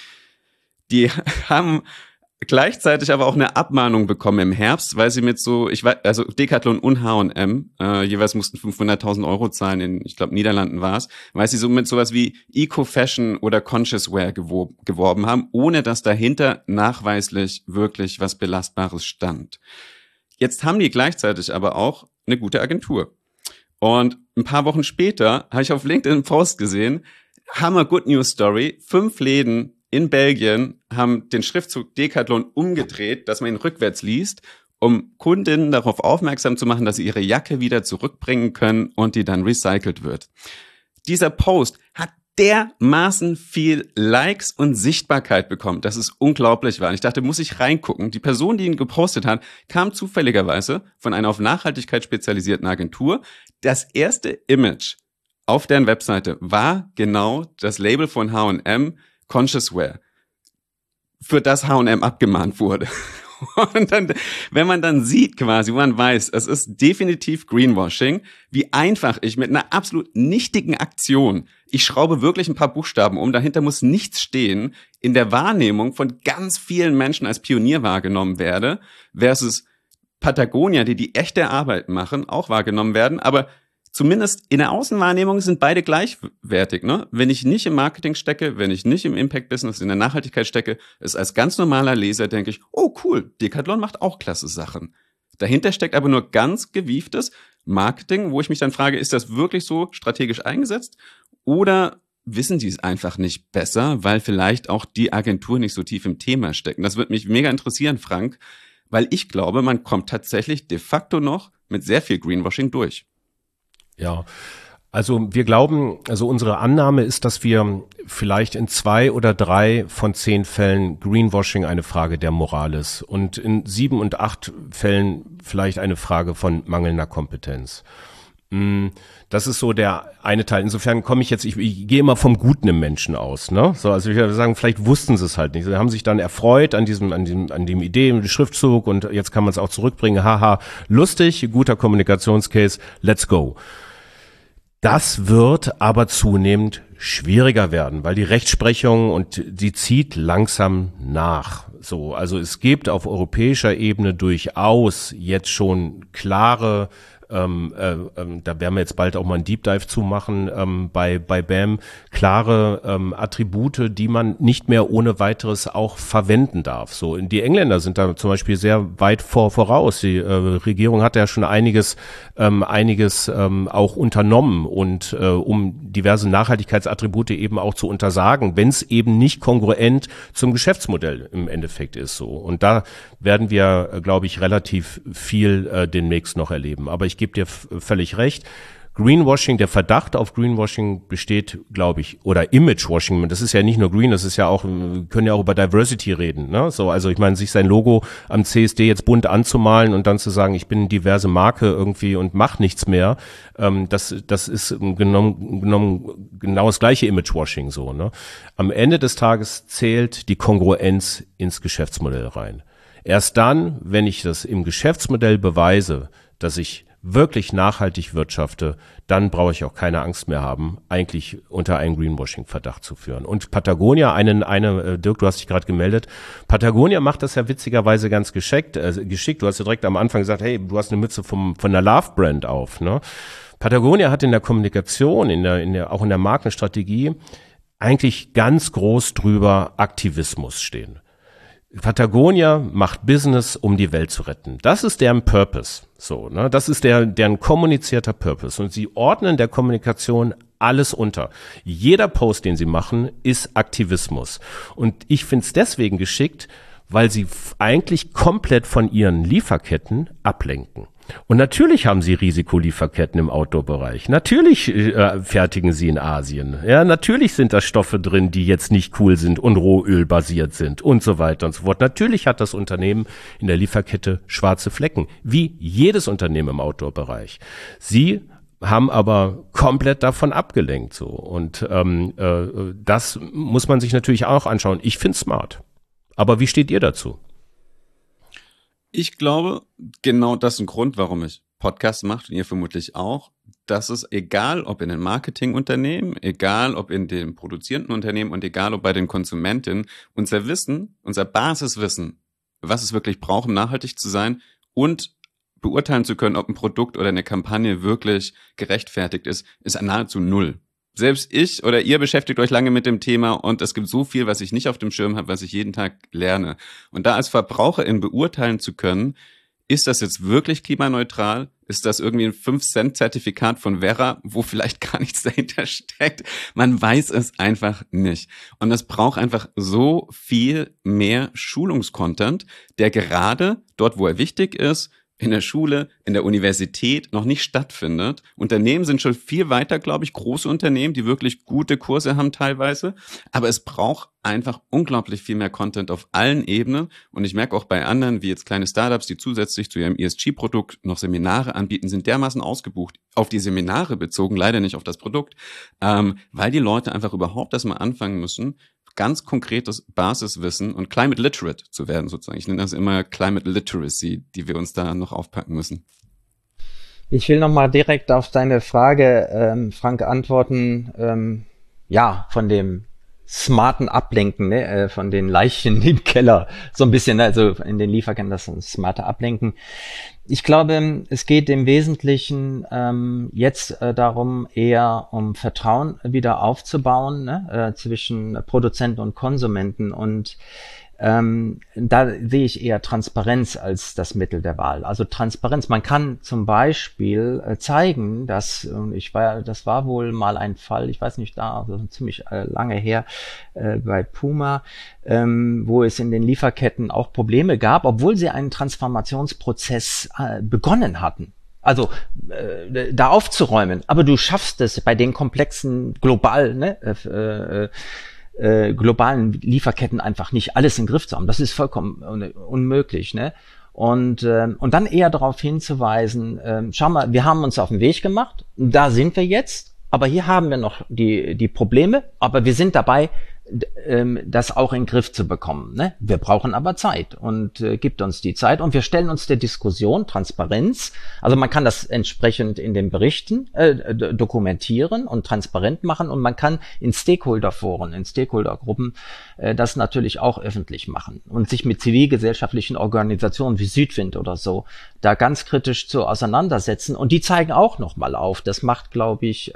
Die haben gleichzeitig aber auch eine Abmahnung bekommen im Herbst, weil sie mit so, also Decathlon und H&M jeweils mussten 500.000 Euro zahlen, in, ich glaube, Niederlanden war es, weil sie so mit sowas wie Eco-Fashion oder Conscious Wear geworben haben, ohne dass dahinter nachweislich wirklich was Belastbares stand. Jetzt haben die gleichzeitig aber auch eine gute Agentur. Und ein paar Wochen später habe ich auf LinkedIn einen Post gesehen, Hammer Good News Story, 5 Läden in Belgien haben den Schriftzug Decathlon umgedreht, dass man ihn rückwärts liest, um Kundinnen darauf aufmerksam zu machen, dass sie ihre Jacke wieder zurückbringen können und die dann recycelt wird. Dieser Post hat dermaßen viel Likes und Sichtbarkeit bekommen, dass es unglaublich war. Und ich dachte, muss ich reingucken. Die Person, die ihn gepostet hat, kam zufälligerweise von einer auf Nachhaltigkeit spezialisierten Agentur. Das erste Image auf deren Webseite war genau das Label von H&M, Conscious Wear, für das H&M abgemahnt wurde. Und dann, wenn man dann sieht quasi, wo man weiß, es ist definitiv Greenwashing, wie einfach ich mit einer absolut nichtigen Aktion, ich schraube wirklich ein paar Buchstaben um, dahinter muss nichts stehen, in der Wahrnehmung von ganz vielen Menschen als Pionier wahrgenommen werde, versus Patagonia, die echte Arbeit machen, auch wahrgenommen werden, aber zumindest in der Außenwahrnehmung sind beide gleichwertig. Ne? Wenn ich nicht im Marketing stecke, wenn ich nicht im Impact-Business, in der Nachhaltigkeit stecke, ist als ganz normaler Leser, denke ich, oh cool, Decathlon macht auch klasse Sachen. Dahinter steckt aber nur ganz gewieftes Marketing, wo ich mich dann frage, ist das wirklich so strategisch eingesetzt oder wissen die es einfach nicht besser, weil vielleicht auch die Agentur nicht so tief im Thema steckt. Und das würde mich mega interessieren, Frank, weil ich glaube, man kommt tatsächlich de facto noch mit sehr viel Greenwashing durch. Ja, also wir glauben, also unsere Annahme ist, dass wir vielleicht in 2 oder 3 von 10 Fällen Greenwashing eine Frage der Moral ist und in 7 und 8 Fällen vielleicht eine Frage von mangelnder Kompetenz. Das ist so der eine Teil. Insofern komme ich gehe immer vom Guten im Menschen aus, ne? So, also ich würde sagen, vielleicht wussten sie es halt nicht. Sie haben sich dann erfreut an dem Idee, dem Schriftzug und jetzt kann man es auch zurückbringen. Haha, lustig, guter Kommunikationscase, let's go. Das wird aber zunehmend schwieriger werden, weil die Rechtsprechung und die zieht langsam nach. So, also es gibt auf europäischer Ebene durchaus jetzt schon klare da werden wir jetzt bald auch mal einen Deep Dive zu machen, bei BAM, klare Attribute, die man nicht mehr ohne weiteres auch verwenden darf. So, die Engländer sind da zum Beispiel sehr weit voraus. Die Regierung hat ja schon einiges auch unternommen und um diverse Nachhaltigkeitsattribute eben auch zu untersagen, wenn es eben nicht kongruent zum Geschäftsmodell im Endeffekt ist. So, und da werden wir, glaube ich, relativ viel demnächst noch erleben. Aber ich gebe dir völlig recht. Greenwashing, der Verdacht auf Greenwashing besteht, glaube ich, oder Imagewashing. Das ist ja nicht nur Green, das ist ja auch, wir können ja auch über Diversity reden, ne? So, also ich meine, sich sein Logo am CSD jetzt bunt anzumalen und dann zu sagen, ich bin eine diverse Marke irgendwie und mach nichts mehr, das ist genommen genau das gleiche Imagewashing so, ne? Am Ende des Tages zählt die Kongruenz ins Geschäftsmodell rein. Erst dann, wenn ich das im Geschäftsmodell beweise, dass ich wirklich nachhaltig wirtschafte, dann brauche ich auch keine Angst mehr haben, eigentlich unter einen Greenwashing-Verdacht zu führen. Und Patagonia, Dirk, du hast dich gerade gemeldet, Patagonia macht das ja witzigerweise ganz geschickt. Du hast ja direkt am Anfang gesagt, hey, du hast eine Mütze von der Love-Brand auf, ne? Patagonia hat in der Kommunikation, auch in der Markenstrategie eigentlich ganz groß drüber Aktivismus stehen. Patagonia macht Business, um die Welt zu retten. Das ist deren Purpose. So, ne? Das ist deren kommunizierter Purpose. Und sie ordnen der Kommunikation alles unter. Jeder Post, den sie machen, ist Aktivismus. Und ich finde es deswegen geschickt, weil sie eigentlich komplett von ihren Lieferketten ablenken. Und natürlich haben sie Risikolieferketten im Outdoor-Bereich. Natürlich fertigen sie in Asien. Ja, natürlich sind da Stoffe drin, die jetzt nicht cool sind und rohölbasiert sind und so weiter und so fort. Natürlich hat das Unternehmen in der Lieferkette schwarze Flecken, wie jedes Unternehmen im Outdoor-Bereich. Sie haben aber komplett davon abgelenkt so. Und das muss man sich natürlich auch anschauen. Ich finde es smart. Aber wie steht ihr dazu? Ich glaube, genau das ist ein Grund, warum ich Podcasts mache und ihr vermutlich auch, dass es egal, ob in den Marketingunternehmen, egal, ob in den produzierenden Unternehmen und egal, ob bei den Konsumentinnen, unser Wissen, unser Basiswissen, was es wirklich braucht, um nachhaltig zu sein und beurteilen zu können, ob ein Produkt oder eine Kampagne wirklich gerechtfertigt ist nahezu null. Selbst ich oder ihr beschäftigt euch lange mit dem Thema und es gibt so viel, was ich nicht auf dem Schirm habe, was ich jeden Tag lerne. Und da als Verbraucherin beurteilen zu können, ist das jetzt wirklich klimaneutral? Ist das irgendwie ein 5-Cent-Zertifikat von Verra, wo vielleicht gar nichts dahinter steckt? Man weiß es einfach nicht. Und es braucht einfach so viel mehr Schulungskontent, der gerade dort, wo er wichtig ist, in der Schule, in der Universität noch nicht stattfindet. Unternehmen sind schon viel weiter, glaube ich, große Unternehmen, die wirklich gute Kurse haben teilweise. Aber es braucht einfach unglaublich viel mehr Content auf allen Ebenen. Und ich merke auch bei anderen, wie jetzt kleine Startups, die zusätzlich zu ihrem ESG-Produkt noch Seminare anbieten, sind dermaßen ausgebucht, auf die Seminare bezogen, leider nicht auf das Produkt, weil die Leute einfach überhaupt erstmal anfangen müssen, ganz konkretes Basiswissen und Climate Literate zu werden sozusagen. Ich nenne das immer Climate Literacy, die wir uns da noch aufpacken müssen. Ich will nochmal direkt auf deine Frage, Frank, antworten. Ja, von dem smarten Ablenken, ne, von den Leichen im Keller, so ein bisschen, also in den Lieferketten das smarte Ablenken. Ich glaube, es geht im Wesentlichen jetzt darum, eher um Vertrauen wieder aufzubauen, ne, zwischen Produzenten und Konsumenten, und da sehe ich eher Transparenz als das Mittel der Wahl. Also Transparenz. Man kann zum Beispiel zeigen, dass, das war wohl mal ein Fall, ich weiß nicht, da, also ziemlich lange her, bei Puma, wo es in den Lieferketten auch Probleme gab, obwohl sie einen Transformationsprozess begonnen hatten. Also da aufzuräumen. Aber du schaffst es bei den komplexen globalen Lieferketten einfach nicht alles im Griff zu haben. Das ist vollkommen unmöglich, ne? Und dann eher darauf hinzuweisen, schau mal, wir haben uns auf den Weg gemacht, da sind wir jetzt, aber hier haben wir noch die Probleme, aber wir sind dabei, das auch in den Griff zu bekommen, ne? Wir brauchen aber Zeit, und gibt uns die Zeit, und wir stellen uns der Diskussion Transparenz. Also man kann das entsprechend in den Berichten dokumentieren und transparent machen, und man kann in Stakeholder-Foren, in Stakeholder-Gruppen das natürlich auch öffentlich machen und sich mit zivilgesellschaftlichen Organisationen wie Südwind oder so da ganz kritisch zu auseinandersetzen, und die zeigen auch nochmal auf. Das macht, glaube ich,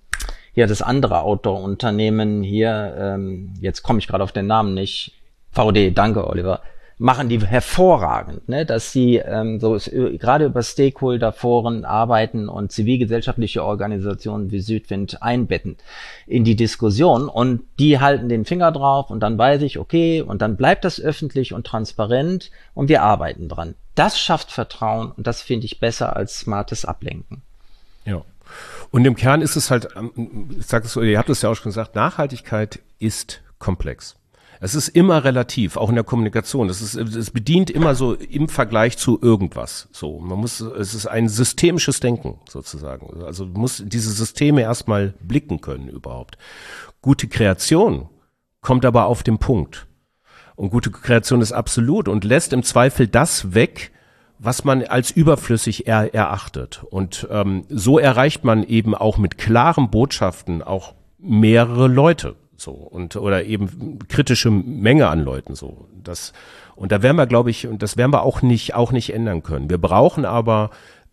ja, das andere Outdoor-Unternehmen hier, jetzt komme ich gerade auf den Namen nicht, VD, danke Oliver, machen die hervorragend, ne, dass sie gerade über Stakeholder-Foren arbeiten und zivilgesellschaftliche Organisationen wie Südwind einbetten in die Diskussion, und die halten den Finger drauf, und dann weiß ich, okay, und dann bleibt das öffentlich und transparent, und wir arbeiten dran. Das schafft Vertrauen, und das finde ich besser als smartes Ablenken. Ja. Und im Kern ist es halt, ich sag es so, ihr habt es ja auch schon gesagt, Nachhaltigkeit ist komplex. Es ist immer relativ, auch in der Kommunikation. Es bedient immer so im Vergleich zu irgendwas. So, es ist ein systemisches Denken sozusagen. Also du musst diese Systeme erstmal blicken können überhaupt. Gute Kreation kommt aber auf den Punkt. Und gute Kreation ist absolut und lässt im Zweifel das weg, was man als überflüssig erachtet. Und so erreicht man eben auch mit klaren Botschaften auch mehrere Leute, so, oder eben kritische Menge an Leuten, so. Und da werden wir, glaube ich, und das werden wir auch nicht ändern können. Wir brauchen aber,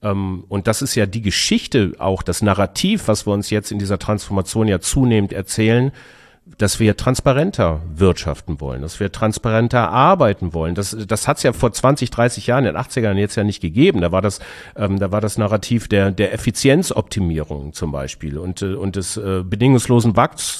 und das ist ja die Geschichte, auch das Narrativ, was wir uns jetzt in dieser Transformation ja zunehmend erzählen, dass wir transparenter wirtschaften wollen, dass wir transparenter arbeiten wollen. Das hat es ja vor 20, 30 Jahren, in den 80ern jetzt ja nicht gegeben. Da war das Narrativ der Effizienzoptimierung zum Beispiel und des bedingungslosen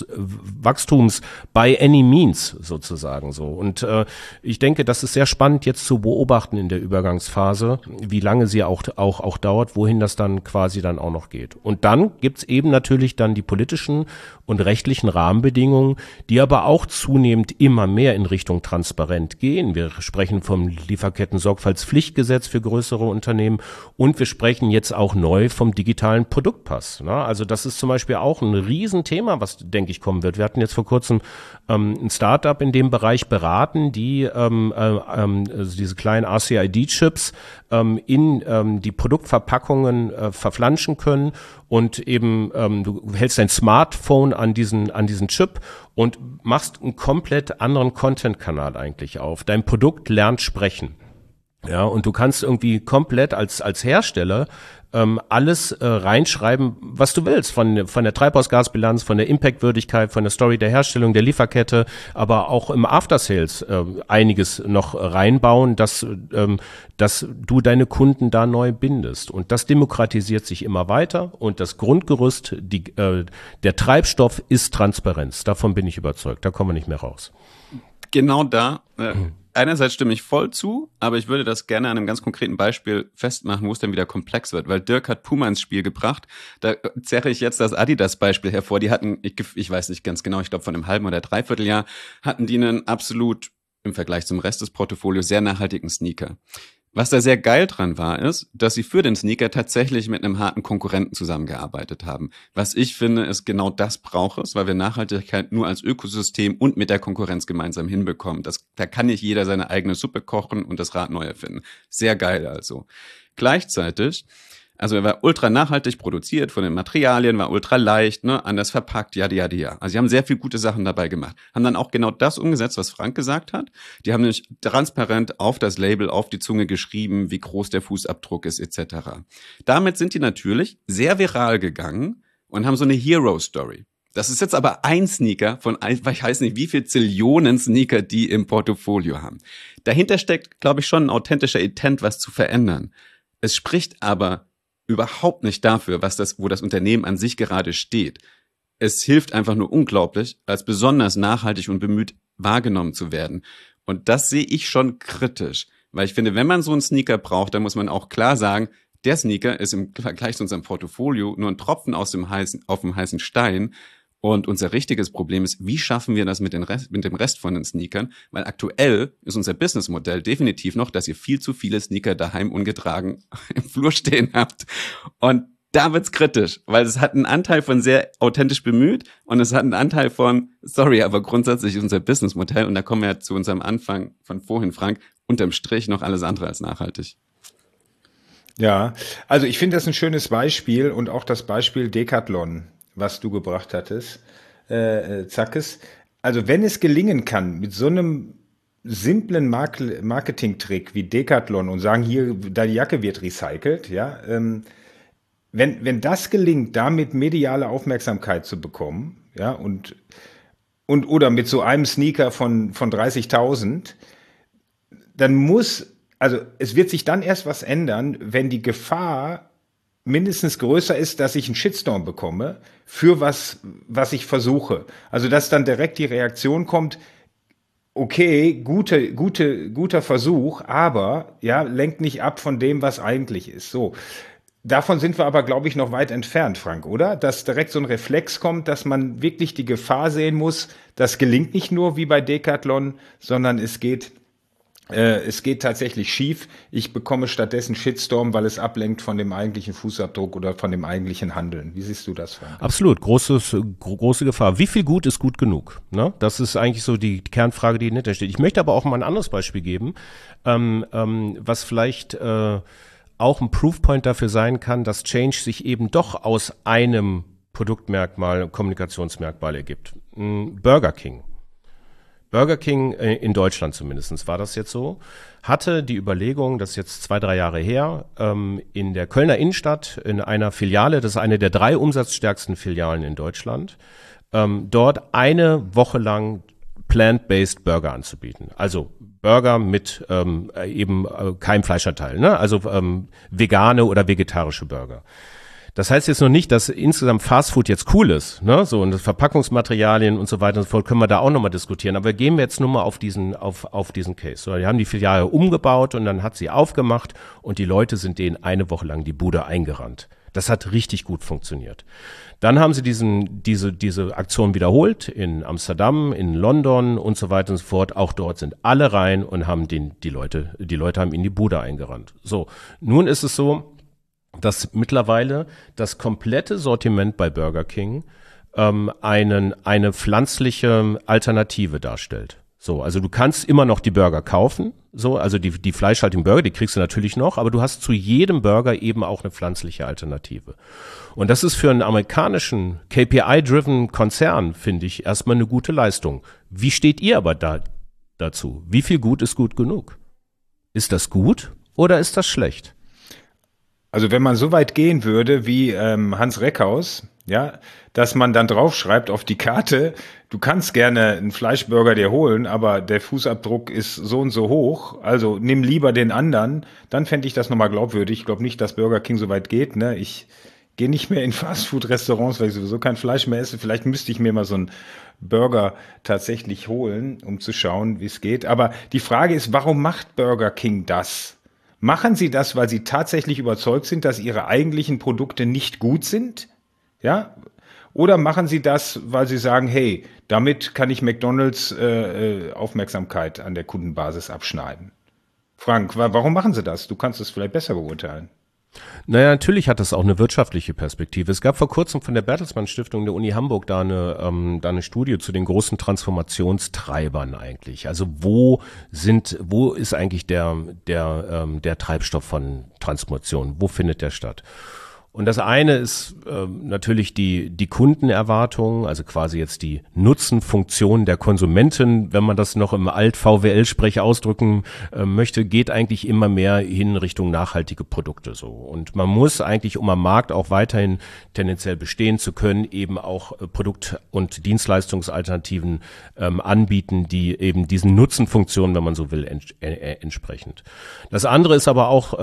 Wachstums by any means sozusagen so. Und ich denke, das ist sehr spannend jetzt zu beobachten in der Übergangsphase, wie lange sie auch dauert, wohin das dann quasi dann auch noch geht. Und dann gibt's eben natürlich dann die politischen und rechtlichen Rahmenbedingungen, die aber auch zunehmend immer mehr in Richtung transparent gehen. Wir sprechen vom Lieferketten-Sorgfaltspflichtgesetz für größere Unternehmen und wir sprechen jetzt auch neu vom digitalen Produktpass. Also das ist zum Beispiel auch ein Riesenthema, was, denke ich, kommen wird. Wir hatten jetzt vor kurzem ein Startup in dem Bereich beraten, die also diese kleinen RCID-Chips in die Produktverpackungen verflanschen können und eben du hältst dein Smartphone an diesen Chip und machst einen komplett anderen Content-Kanal eigentlich auf. Dein Produkt lernt sprechen. Ja, und du kannst irgendwie komplett als Hersteller alles reinschreiben, was du willst, von der Treibhausgasbilanz, von der Impactwürdigkeit, von der Story der Herstellung, der Lieferkette, aber auch im After-Sales einiges noch reinbauen, dass du deine Kunden da neu bindest. Und das demokratisiert sich immer weiter und das Grundgerüst, der Treibstoff ist Transparenz. Davon bin ich überzeugt. Da kommen wir nicht mehr raus. Genau da. Einerseits stimme ich voll zu, aber ich würde das gerne an einem ganz konkreten Beispiel festmachen, wo es dann wieder komplex wird, weil Dirk hat Puma ins Spiel gebracht. Da zerre ich jetzt das Adidas-Beispiel hervor. Die hatten, ich weiß nicht ganz genau, ich glaube von einem halben oder dreiviertel Jahr, hatten die einen absolut im Vergleich zum Rest des Portfolios sehr nachhaltigen Sneaker. Was da sehr geil dran war, ist, dass sie für den Sneaker tatsächlich mit einem harten Konkurrenten zusammengearbeitet haben. Was ich finde, ist genau das braucht es, weil wir Nachhaltigkeit nur als Ökosystem und mit der Konkurrenz gemeinsam hinbekommen. Da kann nicht jeder seine eigene Suppe kochen und das Rad neu erfinden. Sehr geil also. Gleichzeitig Also er war ultra nachhaltig produziert von den Materialien, war ultra leicht, ne, anders verpackt, ja. Also sie haben sehr viel gute Sachen dabei gemacht. Haben dann auch genau das umgesetzt, was Frank gesagt hat. Die haben nämlich transparent auf das Label, auf die Zunge geschrieben, wie groß der Fußabdruck ist, etc. Damit sind die natürlich sehr viral gegangen und haben so eine Hero-Story. Das ist jetzt aber ein Sneaker von, ich weiß nicht, wie viel Zillionen Sneaker die im Portfolio haben. Dahinter steckt, glaube ich, schon ein authentischer Intent, was zu verändern. Es spricht aber überhaupt nicht dafür, wo das Unternehmen an sich gerade steht. Es hilft einfach nur unglaublich, als besonders nachhaltig und bemüht wahrgenommen zu werden. Und das sehe ich schon kritisch. Weil ich finde, wenn man so einen Sneaker braucht, dann muss man auch klar sagen, der Sneaker ist im Vergleich zu unserem Portfolio nur ein Tropfen auf dem heißen Stein. Und unser richtiges Problem ist, wie schaffen wir das mit dem Rest von den Sneakern? Weil aktuell ist unser Businessmodell definitiv noch, dass ihr viel zu viele Sneaker daheim ungetragen im Flur stehen habt. Und da wird's kritisch, weil es hat einen Anteil von sehr authentisch bemüht und es hat einen Anteil von, sorry, aber grundsätzlich ist unser Businessmodell, und da kommen wir ja zu unserem Anfang von vorhin, Frank, unterm Strich noch alles andere als nachhaltig. Ja, also ich finde das ein schönes Beispiel und auch das Beispiel Decathlon, was du gebracht hattest, Zackes. Also wenn es gelingen kann, mit so einem simplen Marketing-Trick wie Decathlon und sagen, hier, deine Jacke wird recycelt, ja, wenn das gelingt, damit mediale Aufmerksamkeit zu bekommen, ja, und oder mit so einem Sneaker von 30.000, dann also es wird sich dann erst was ändern, wenn die Gefahr mindestens größer ist, dass ich einen Shitstorm bekomme für was ich versuche. Also dass dann direkt die Reaktion kommt, okay, guter Versuch, aber ja, lenkt nicht ab von dem, was eigentlich ist. So. Davon sind wir aber, glaube ich, noch weit entfernt, Frank, oder? Dass direkt so ein Reflex kommt, dass man wirklich die Gefahr sehen muss, das gelingt nicht nur wie bei Decathlon, sondern es geht tatsächlich schief. Ich bekomme stattdessen Shitstorm, weil es ablenkt von dem eigentlichen Fußabdruck oder von dem eigentlichen Handeln. Wie siehst du das, Frank? Absolut, große Gefahr. Wie viel gut ist gut genug? Ne? Das ist eigentlich so die Kernfrage, die dahinter steht. Ich möchte aber auch mal ein anderes Beispiel geben, was vielleicht auch ein Proofpoint dafür sein kann, dass Change sich eben doch aus einem Produktmerkmal, Kommunikationsmerkmal ergibt. Burger King. Burger King in Deutschland zumindest war das jetzt so, hatte die Überlegung, das ist jetzt 2-3 Jahre her, in der Kölner Innenstadt in einer Filiale, das ist eine der 3 umsatzstärksten Filialen in Deutschland, dort eine Woche lang plant-based Burger anzubieten. Also Burger mit eben keinem Fleischanteil, ne? Also vegane oder vegetarische Burger. Das heißt jetzt noch nicht, dass insgesamt Fastfood jetzt cool ist, ne? So, und das Verpackungsmaterialien und so weiter und so fort können wir da auch nochmal diskutieren. Aber gehen wir jetzt nur mal auf diesen Case. So, die haben die Filiale umgebaut und dann hat sie aufgemacht und die Leute sind denen eine Woche lang die Bude eingerannt. Das hat richtig gut funktioniert. Dann haben sie diese Aktion wiederholt in Amsterdam, in London und so weiter und so fort. Auch dort sind alle rein und haben die Leute haben ihnen die Bude eingerannt. So, nun ist es so, dass mittlerweile das komplette Sortiment bei Burger King eine pflanzliche Alternative darstellt. So, also du kannst immer noch die Burger kaufen, so, also die fleischhaltigen Burger, die kriegst du natürlich noch, aber du hast zu jedem Burger eben auch eine pflanzliche Alternative. Und das ist für einen amerikanischen KPI-driven Konzern, finde ich, erstmal eine gute Leistung. Wie steht ihr aber dazu? Wie viel gut ist gut genug? Ist das gut oder ist das schlecht? Also wenn man so weit gehen würde wie Hans Reckhaus, ja, dass man dann draufschreibt auf die Karte, du kannst gerne einen Fleischburger dir holen, aber der Fußabdruck ist so und so hoch, also nimm lieber den anderen, dann fände ich das nochmal glaubwürdig. Ich glaube nicht, dass Burger King so weit geht, ne? Ich gehe nicht mehr in Fastfood-Restaurants, weil ich sowieso kein Fleisch mehr esse. Vielleicht müsste ich mir mal so einen Burger tatsächlich holen, um zu schauen, wie es geht. Aber die Frage ist, warum macht Burger King das? Machen sie das, weil sie tatsächlich überzeugt sind, dass ihre eigentlichen Produkte nicht gut sind? Ja? Oder machen sie das, weil sie sagen, hey, damit kann ich McDonald's Aufmerksamkeit an der Kundenbasis abschneiden? Frank, warum machen sie das? Du kannst es vielleicht besser beurteilen. Naja, natürlich hat das auch eine wirtschaftliche Perspektive. Es gab vor kurzem von der Bertelsmann Stiftung der Uni Hamburg da eine Studie zu den großen Transformationstreibern eigentlich. Also wo ist eigentlich der Treibstoff von Transformation? Wo findet der statt? Und das eine ist natürlich die Kundenerwartung, also quasi jetzt die Nutzenfunktion der Konsumenten, wenn man das noch im Alt-VWL-Sprech ausdrücken möchte, geht eigentlich immer mehr hin Richtung nachhaltige Produkte so. Und man muss eigentlich, um am Markt auch weiterhin tendenziell bestehen zu können, eben auch Produkt- und Dienstleistungsalternativen anbieten, die eben diesen Nutzenfunktionen, wenn man so will, entsprechend. Das andere ist aber auch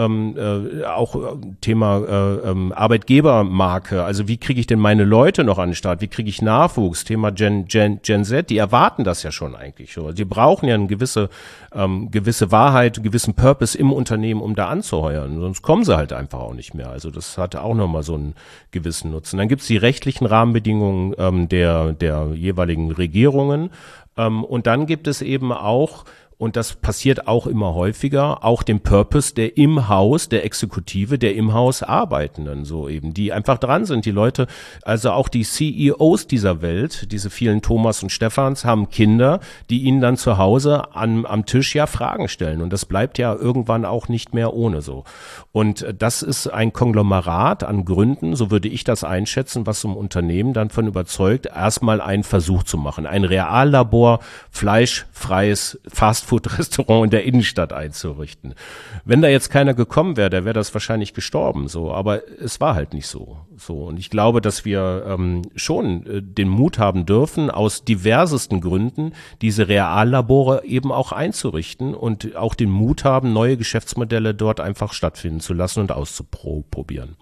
Thema Arbeitgebermarke, also wie kriege ich denn meine Leute noch an den Start, wie kriege ich Nachwuchs, Thema Gen Z, die erwarten das ja schon eigentlich so. Die brauchen ja eine gewisse Wahrheit, einen gewissen Purpose im Unternehmen, um da anzuheuern, sonst kommen sie halt einfach auch nicht mehr. Also das hat auch nochmal so einen gewissen Nutzen. Dann gibt's die rechtlichen Rahmenbedingungen der jeweiligen Regierungen und dann gibt es eben auch, und das passiert auch immer häufiger, auch den Purpose der im Haus, der Exekutive, der im Haus Arbeitenden, so eben, die einfach dran sind. Die Leute, also auch die CEOs dieser Welt, diese vielen Thomas und Stephans, haben Kinder, die ihnen dann zu Hause am Tisch ja Fragen stellen. Und das bleibt ja irgendwann auch nicht mehr ohne so. Und das ist ein Konglomerat an Gründen, so würde ich das einschätzen, was so ein Unternehmen dann von überzeugt, erstmal einen Versuch zu machen. Ein Reallabor, fleischfreies Fastfood-Restaurant in der Innenstadt einzurichten. Wenn da jetzt keiner gekommen wäre, der wäre das wahrscheinlich gestorben, so. Aber es war halt nicht so. Und ich glaube, dass wir schon den Mut haben dürfen, aus diversesten Gründen diese Reallabore eben auch einzurichten und auch den Mut haben, neue Geschäftsmodelle dort einfach stattfinden zu lassen und auszuprobieren.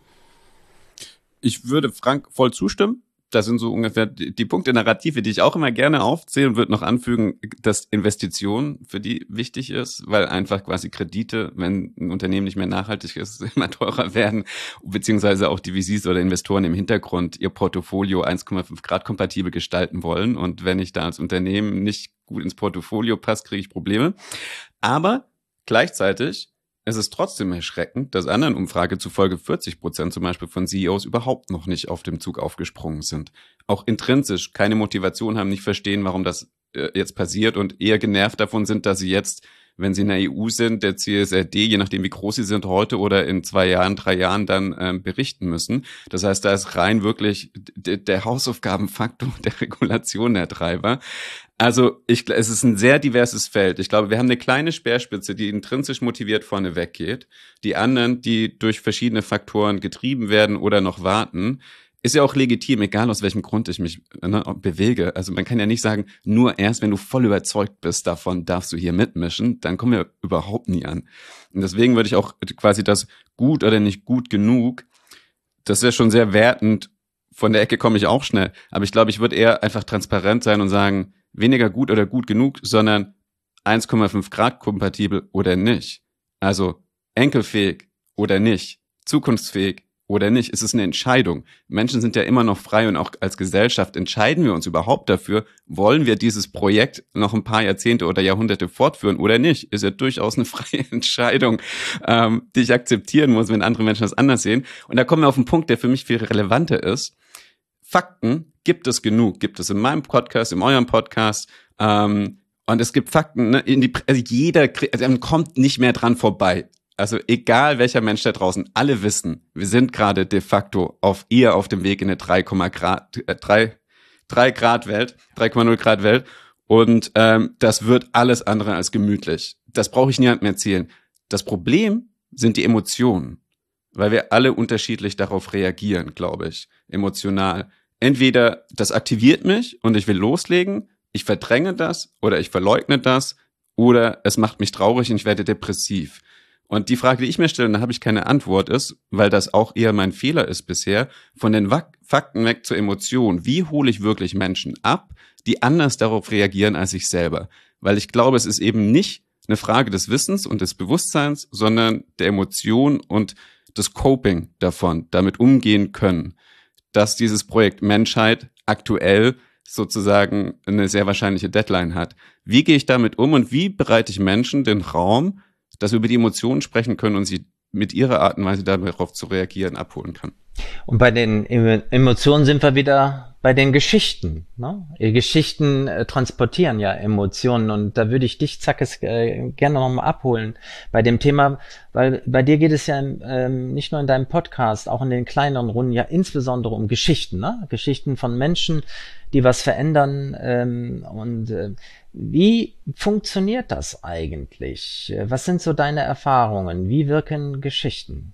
Ich würde Frank voll zustimmen. Das sind so ungefähr die Punkte Narrative, die ich auch immer gerne aufzähle und würde noch anfügen, dass Investition für die wichtig ist, weil einfach quasi Kredite, wenn ein Unternehmen nicht mehr nachhaltig ist, immer teurer werden, beziehungsweise auch die VCs oder Investoren im Hintergrund ihr Portfolio 1,5 Grad kompatibel gestalten wollen. Und wenn ich da als Unternehmen nicht gut ins Portfolio passe, kriege ich Probleme. Aber gleichzeitig es ist trotzdem erschreckend, dass anderen Umfrage zufolge 40% zum Beispiel von CEOs überhaupt noch nicht auf dem Zug aufgesprungen sind. Auch intrinsisch keine Motivation haben, nicht verstehen, warum das jetzt passiert und eher genervt davon sind, dass sie jetzt, wenn sie in der EU sind, der CSRD, je nachdem wie groß sie sind, heute oder in 2 Jahren, 3 Jahren dann berichten müssen. Das heißt, da ist rein wirklich der Hausaufgabenfaktor der Regulation der Treiber. Also es ist ein sehr diverses Feld. Ich glaube, wir haben eine kleine Speerspitze, die intrinsisch motiviert vorne weggeht. Die anderen, die durch verschiedene Faktoren getrieben werden oder noch warten, ist ja auch legitim, egal aus welchem Grund ich mich bewege. Also man kann ja nicht sagen, nur erst, wenn du voll überzeugt bist davon, darfst du hier mitmischen. Dann kommen wir überhaupt nie an. Und deswegen würde ich auch quasi das gut oder nicht gut genug, das ist ja schon sehr wertend. Von der Ecke komme ich auch schnell. Aber ich glaube, ich würde eher einfach transparent sein und sagen, weniger gut oder gut genug, sondern 1,5 Grad kompatibel oder nicht. Also enkelfähig oder nicht, zukunftsfähig oder nicht. Es ist eine Entscheidung. Menschen sind ja immer noch frei und auch als Gesellschaft entscheiden wir uns überhaupt dafür, wollen wir dieses Projekt noch ein paar Jahrzehnte oder Jahrhunderte fortführen oder nicht. Ist ja durchaus eine freie Entscheidung, die ich akzeptieren muss, wenn andere Menschen das anders sehen. Und da kommen wir auf einen Punkt, der für mich viel relevanter ist. Fakten gibt es genug, gibt es in meinem Podcast, in eurem Podcast, und es gibt Fakten, ne, man kommt nicht mehr dran vorbei. Also egal welcher Mensch da draußen, alle wissen, wir sind gerade de facto auf dem Weg in eine 3,0 Grad Welt und das wird alles andere als gemütlich. Das brauche ich niemandem erzählen. Das Problem sind die Emotionen, weil wir alle unterschiedlich darauf reagieren, glaube ich, emotional. Entweder das aktiviert mich und ich will loslegen, ich verdränge das oder ich verleugne das oder es macht mich traurig und ich werde depressiv. Und die Frage, die ich mir stelle, und da habe ich keine Antwort, ist, weil das auch eher mein Fehler ist bisher, von den Fakten weg zur Emotion. Wie hole ich wirklich Menschen ab, die anders darauf reagieren als ich selber? Weil ich glaube, es ist eben nicht eine Frage des Wissens und des Bewusstseins, sondern der Emotion und des Coping davon, damit umgehen können, dass dieses Projekt Menschheit aktuell sozusagen eine sehr wahrscheinliche Deadline hat. Wie gehe ich damit um und wie bereite ich Menschen den Raum, dass wir über die Emotionen sprechen können und sie mit ihrer Art und Weise darauf zu reagieren abholen kann. Und bei den Emotionen sind wir wieder bei den Geschichten. Ne? Geschichten transportieren ja Emotionen, und da würde ich dich, Zackes, gerne nochmal abholen bei dem Thema, weil bei dir geht es ja nicht nur in deinem Podcast, auch in den kleineren Runden ja insbesondere um Geschichten, ne? Geschichten von Menschen, die was verändern. Wie funktioniert das eigentlich? Was sind so deine Erfahrungen? Wie wirken Geschichten?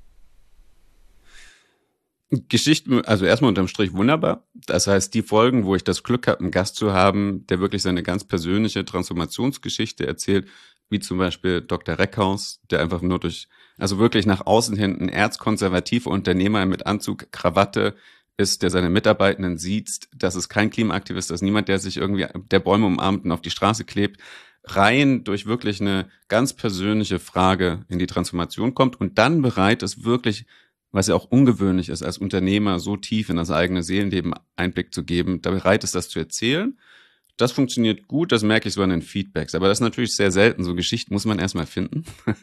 Geschichten, also erstmal unterm Strich wunderbar. Das heißt, die Folgen, wo ich das Glück habe, einen Gast zu haben, der wirklich seine ganz persönliche Transformationsgeschichte erzählt, wie zum Beispiel Dr. Reckhaus, der einfach nur also wirklich nach außen hin ein erzkonservativer Unternehmer mit Anzug, Krawatte ist, der seine Mitarbeitenden sieht. Das ist kein Klimaaktivist, das ist niemand, der sich irgendwie der Bäume umarmt und auf die Straße klebt. Rein durch wirklich eine ganz persönliche Frage in die Transformation kommt und dann bereit ist, wirklich, was ja auch ungewöhnlich ist, als Unternehmer so tief in das eigene Seelenleben Einblick zu geben, da bereit ist, das zu erzählen. Das funktioniert gut, das merke ich so an den Feedbacks. Aber das ist natürlich sehr selten. So Geschichten muss man erstmal finden.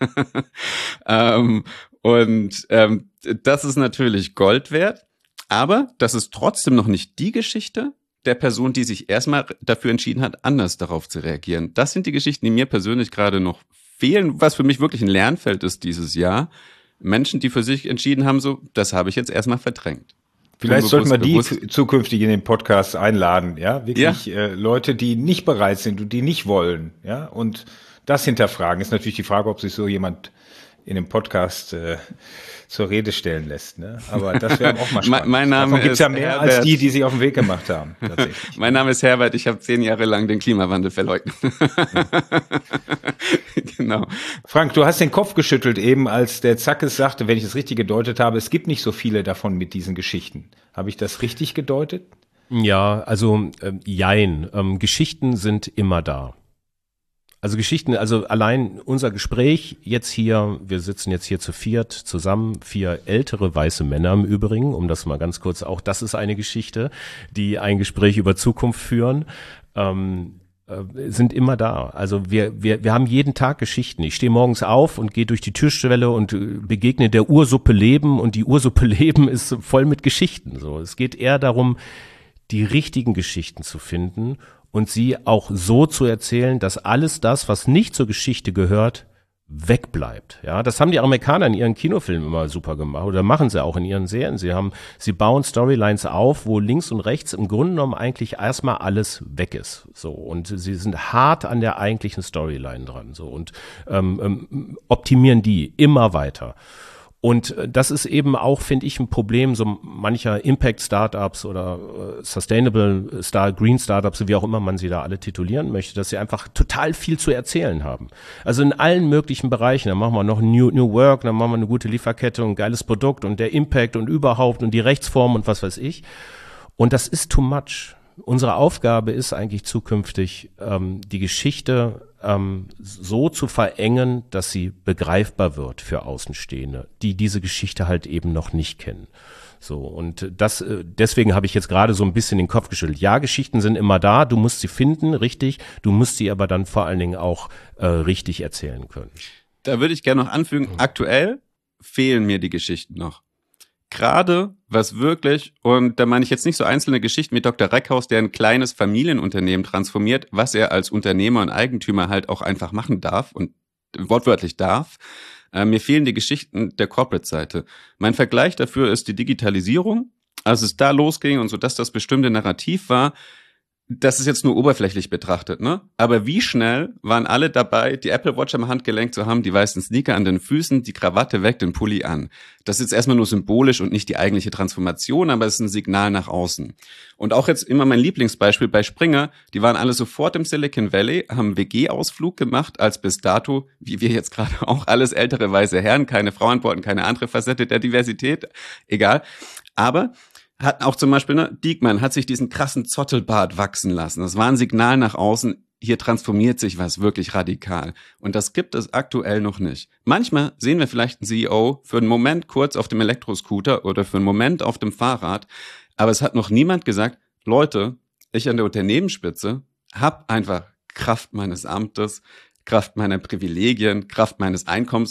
Das ist natürlich Gold wert. Aber das ist trotzdem noch nicht die Geschichte der Person, die sich erstmal dafür entschieden hat, anders darauf zu reagieren. Das sind die Geschichten, die mir persönlich gerade noch fehlen, was für mich wirklich ein Lernfeld ist dieses Jahr. Menschen, die für sich entschieden haben, so, das habe ich jetzt erstmal verdrängt. Vielleicht sollten wir die zukünftig in den Podcast einladen, ja, wirklich Leute, die nicht bereit sind und die nicht wollen, ja, und das hinterfragen. Ist natürlich die Frage, ob sich so jemand in dem Podcast zur Rede stellen lässt, ne? Aber das wäre auch mal spannend. Mein Name Davon gibt's ja ist mehr Herbert. als die sich auf den Weg gemacht haben. Tatsächlich. Mein Name ist Herbert, ich habe 10 Jahre lang den Klimawandel verleugnet. Genau. Frank, du hast den Kopf geschüttelt eben, als der Zackes sagte, wenn ich es richtig gedeutet habe, es gibt nicht so viele davon mit diesen Geschichten. Habe ich das richtig gedeutet? Ja, also jein. Geschichten sind immer da. Also Geschichten, also allein unser Gespräch jetzt hier, wir sitzen jetzt hier zu viert zusammen, 4 ältere weiße Männer im Übrigen, um das mal ganz kurz, auch das ist eine Geschichte, die ein Gespräch über Zukunft führen, sind immer da. Also wir haben jeden Tag Geschichten. Ich stehe morgens auf und gehe durch die Türschwelle und begegne der Ursuppe Leben, und die Ursuppe Leben ist voll mit Geschichten. So, es geht eher darum, die richtigen Geschichten zu finden und sie auch so zu erzählen, dass alles das, was nicht zur Geschichte gehört, wegbleibt. Ja, das haben die Amerikaner in ihren Kinofilmen immer super gemacht, oder machen sie auch in ihren Serien. Sie bauen Storylines auf, wo links und rechts im Grunde genommen eigentlich erstmal alles weg ist. So, und sie sind hart an der eigentlichen Storyline dran, so, und optimieren die immer weiter. Und das ist eben auch, finde ich, ein Problem so mancher Impact-Startups oder Sustainable Green Startups, wie auch immer man sie da alle titulieren möchte, dass sie einfach total viel zu erzählen haben. Also in allen möglichen Bereichen. Dann machen wir noch New Work, dann machen wir eine gute Lieferkette und ein geiles Produkt und der Impact und überhaupt und die Rechtsform und was weiß ich. Und das ist too much. Unsere Aufgabe ist eigentlich zukünftig, die Geschichte so zu verengen, dass sie begreifbar wird für Außenstehende, die diese Geschichte halt eben noch nicht kennen. So, und deswegen habe ich jetzt gerade so ein bisschen den Kopf geschüttelt. Ja, Geschichten sind immer da, du musst sie finden, richtig, du musst sie aber dann vor allen Dingen auch richtig erzählen können. Da würde ich gerne noch anfügen, aktuell fehlen mir die Geschichten noch. Gerade was wirklich, und da meine ich jetzt nicht so einzelne Geschichten wie Dr. Reckhaus, der ein kleines Familienunternehmen transformiert, was er als Unternehmer und Eigentümer halt auch einfach machen darf und wortwörtlich darf. Mir fehlen die Geschichten der Corporate-Seite. Mein Vergleich dafür ist die Digitalisierung. Als es da losging und so, dass das bestimmte Narrativ war, das ist jetzt nur oberflächlich betrachtet, ne? Aber wie schnell waren alle dabei, die Apple Watch am Handgelenk zu haben, die weißen Sneaker an den Füßen, die Krawatte weg, den Pulli an. Das ist jetzt erstmal nur symbolisch und nicht die eigentliche Transformation, aber es ist ein Signal nach außen. Und auch jetzt immer mein Lieblingsbeispiel bei Springer, die waren alle sofort im Silicon Valley, haben einen WG-Ausflug gemacht, als bis dato, wie wir jetzt gerade auch, alles ältere weiße Herren, keine Frau an Bord und keine andere Facette der Diversität, egal. Aber hat auch zum Beispiel, ne, Diekmann hat sich diesen krassen Zottelbart wachsen lassen. Das war ein Signal nach außen, hier transformiert sich was wirklich radikal. Und das gibt es aktuell noch nicht. Manchmal sehen wir vielleicht einen CEO für einen Moment kurz auf dem Elektroscooter oder für einen Moment auf dem Fahrrad. Aber es hat noch niemand gesagt, Leute, ich an der Unternehmensspitze habe einfach Kraft meines Amtes, Kraft meiner Privilegien, Kraft meines Einkommens,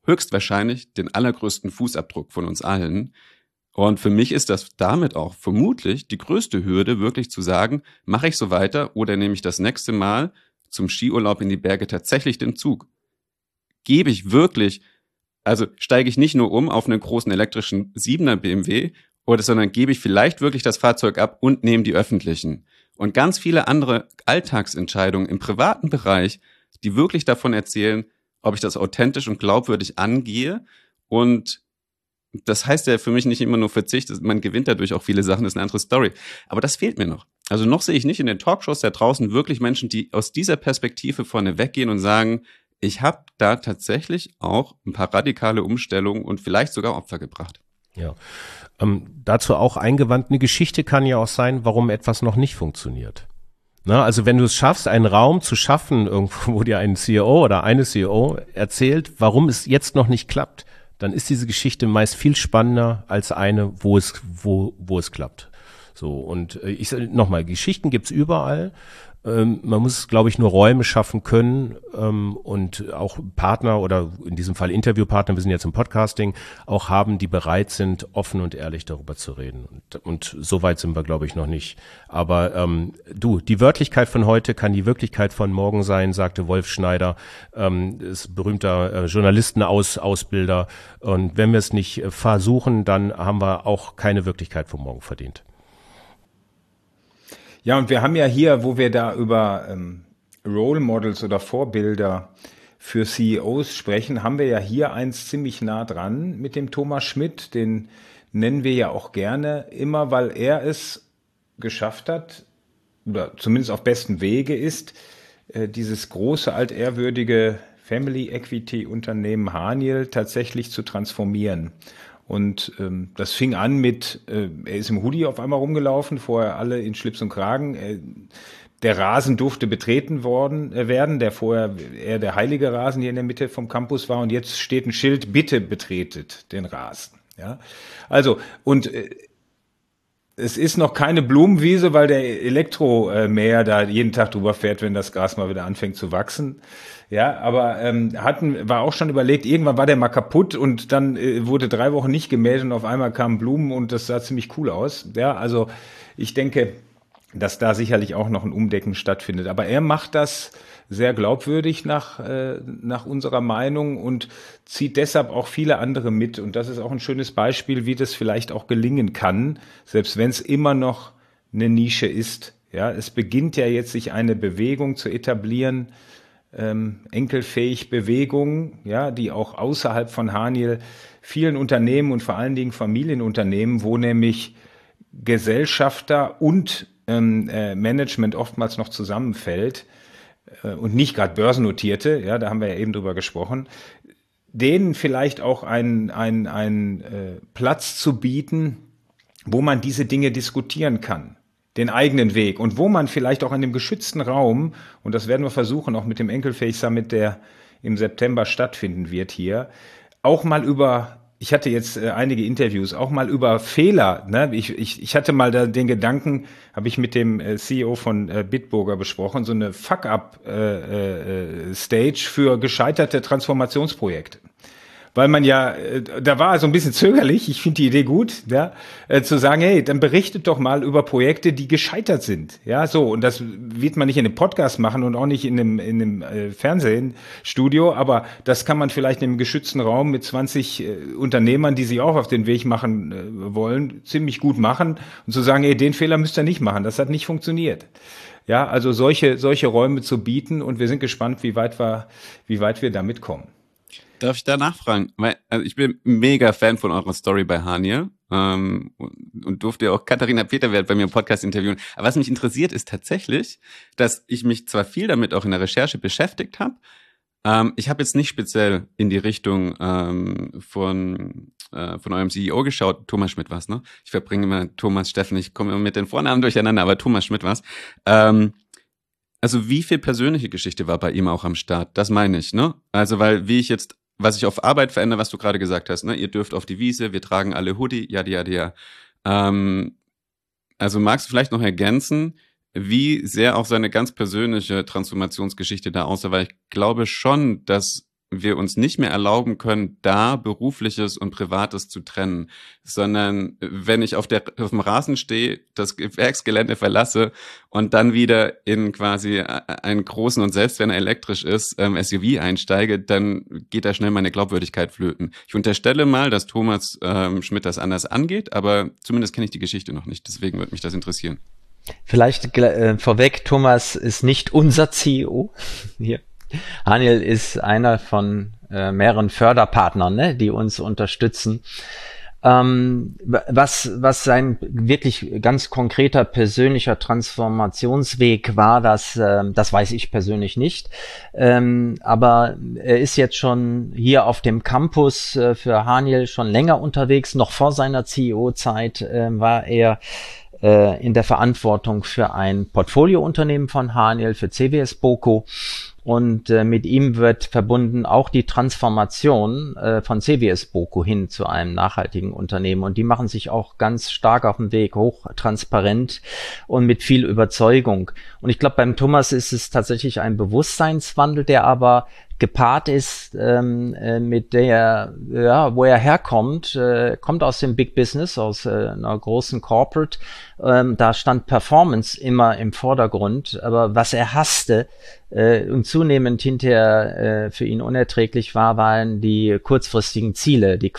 höchstwahrscheinlich den allergrößten Fußabdruck von uns allen. Und für mich ist das damit auch vermutlich die größte Hürde, wirklich zu sagen, mache ich so weiter oder nehme ich das nächste Mal zum Skiurlaub in die Berge tatsächlich den Zug? Gebe ich wirklich, also steige ich nicht nur um auf einen großen elektrischen 7er BMW, sondern gebe ich vielleicht wirklich das Fahrzeug ab und nehme die öffentlichen. Und ganz viele andere Alltagsentscheidungen im privaten Bereich, die wirklich davon erzählen, ob ich das authentisch und glaubwürdig angehe. Und das heißt ja für mich nicht immer nur Verzicht, man gewinnt dadurch auch viele Sachen, das ist eine andere Story. Aber das fehlt mir noch. Also noch sehe ich nicht in den Talkshows da draußen wirklich Menschen, die aus dieser Perspektive vorne weggehen und sagen, ich habe da tatsächlich auch ein paar radikale Umstellungen und vielleicht sogar Opfer gebracht. Ja. Dazu auch eingewandt, eine Geschichte kann ja auch sein, warum etwas noch nicht funktioniert. Na, also wenn du es schaffst, einen Raum zu schaffen, irgendwo, wo dir ein CEO oder eine CEO erzählt, warum es jetzt noch nicht klappt, dann ist diese Geschichte meist viel spannender als eine, wo es klappt. So, und ich sage nochmal, Geschichten gibt's überall. Man muss, glaube ich, nur Räume schaffen können und auch Partner oder in diesem Fall Interviewpartner, wir sind jetzt im Podcasting, auch haben, die bereit sind, offen und ehrlich darüber zu reden. Und so weit sind wir, glaube ich, noch nicht. Aber die Wörtlichkeit von heute kann die Wirklichkeit von morgen sein, sagte Wolf Schneider, ist berühmter Journalistenausbilder. Und wenn wir es nicht versuchen, dann haben wir auch keine Wirklichkeit von morgen verdient. Ja, und wir haben ja hier, wo wir da über Role Models oder Vorbilder für CEOs sprechen, haben wir ja hier eins ziemlich nah dran mit dem Thomas Schmidt. Den nennen wir ja auch gerne immer, weil er es geschafft hat, oder zumindest auf besten Wege ist, dieses große, altehrwürdige Family Equity Unternehmen Haniel tatsächlich zu transformieren. Und das fing an mit, er ist im Hoodie auf einmal rumgelaufen, vorher alle in Schlips und Kragen. Der Rasen durfte betreten werden, der vorher eher der heilige Rasen hier in der Mitte vom Campus war. Und jetzt steht ein Schild, bitte betretet den Rasen. Ja, also, und es ist noch keine Blumenwiese, weil der Elektromäher da jeden Tag drüber fährt, wenn das Gras mal wieder anfängt zu wachsen. Ja, aber war auch schon überlegt, irgendwann war der mal kaputt und dann wurde 3 Wochen nicht gemäht und auf einmal kamen Blumen und das sah ziemlich cool aus. Ja, also ich denke, dass da sicherlich auch noch ein Umdenken stattfindet. Aber er macht das sehr glaubwürdig nach unserer Meinung und zieht deshalb auch viele andere mit. Und das ist auch ein schönes Beispiel, wie das vielleicht auch gelingen kann, selbst wenn es immer noch eine Nische ist. Ja, es beginnt ja jetzt, sich eine Bewegung zu etablieren, enkelfähig Bewegung, ja, die auch außerhalb von Haniel vielen Unternehmen und vor allen Dingen Familienunternehmen, wo nämlich Gesellschafter und Management oftmals noch zusammenfällt und nicht gerade Börsennotierte, ja, da haben wir ja eben drüber gesprochen, denen vielleicht auch einen Platz zu bieten, wo man diese Dinge diskutieren kann, den eigenen Weg und wo man vielleicht auch in dem geschützten Raum, und das werden wir versuchen, auch mit dem Enkelfähig Summit, der im September stattfinden wird hier, auch mal ich hatte jetzt einige Interviews, auch mal über Fehler, ne? Ich hatte mal den Gedanken, habe ich mit dem CEO von Bitburger besprochen, so eine Fuck-up-Stage für gescheiterte Transformationsprojekte. Weil man ja, da war so ein bisschen zögerlich, ich finde die Idee gut, ja, zu sagen, hey, dann berichtet doch mal über Projekte, die gescheitert sind. Ja, so, und das wird man nicht in einem Podcast machen und auch nicht in einem Fernsehstudio, aber das kann man vielleicht in einem geschützten Raum mit 20 Unternehmern, die sich auch auf den Weg machen wollen, ziemlich gut machen und zu sagen, hey, den Fehler müsst ihr nicht machen, das hat nicht funktioniert. Ja, also solche Räume zu bieten, und wir sind gespannt, wie weit wir damit kommen. Darf ich da nachfragen? Also ich bin mega Fan von eurer Story bei Haniel und durfte ja auch Katharina Peterwert bei mir im Podcast interviewen. Aber was mich interessiert, ist tatsächlich, dass ich mich zwar viel damit auch in der Recherche beschäftigt habe, ich habe jetzt nicht speziell in die Richtung von eurem CEO geschaut. Thomas Schmidt war's, ne? Ich verbringe immer Thomas, Steffen, ich komme immer mit den Vornamen durcheinander, aber Thomas Schmidt war's. Also wie viel persönliche Geschichte war bei ihm auch am Start? Das meine ich, ne? Also weil was ich auf Arbeit verändere, was du gerade gesagt hast, ne? Ihr dürft auf die Wiese, wir tragen alle Hoodie, ja. Also magst du vielleicht noch ergänzen, wie sehr auch seine ganz persönliche Transformationsgeschichte da aussah? Weil ich glaube schon, dass wir uns nicht mehr erlauben können, da Berufliches und Privates zu trennen, sondern wenn ich auf dem Rasen stehe, das Werksgelände verlasse und dann wieder in quasi einen großen und selbst wenn er elektrisch ist, SUV einsteige, dann geht da schnell meine Glaubwürdigkeit flöten. Ich unterstelle mal, dass Thomas Schmidt das anders angeht, aber zumindest kenne ich die Geschichte noch nicht, deswegen würde mich das interessieren. Vielleicht vorweg, Thomas ist nicht unser CEO hier. Haniel ist einer von mehreren Förderpartnern, ne, die uns unterstützen. Was sein wirklich ganz konkreter persönlicher Transformationsweg war, das weiß ich persönlich nicht. Aber er ist jetzt schon hier auf dem Campus für Haniel schon länger unterwegs. Noch vor seiner CEO-Zeit war er in der Verantwortung für ein Portfoliounternehmen von Haniel, für CWS Boko. Und mit ihm wird verbunden auch die Transformation von CWS Boko hin zu einem nachhaltigen Unternehmen. Und die machen sich auch ganz stark auf dem Weg, hochtransparent und mit viel Überzeugung. Und ich glaube, beim Thomas ist es tatsächlich ein Bewusstseinswandel, der aber gepaart ist mit der, ja, wo er herkommt, kommt aus dem Big Business, aus einer großen Corporate. Da stand Performance immer im Vordergrund, aber was er hasste und zunehmend hinterher für ihn unerträglich waren die kurzfristigen Ziele, die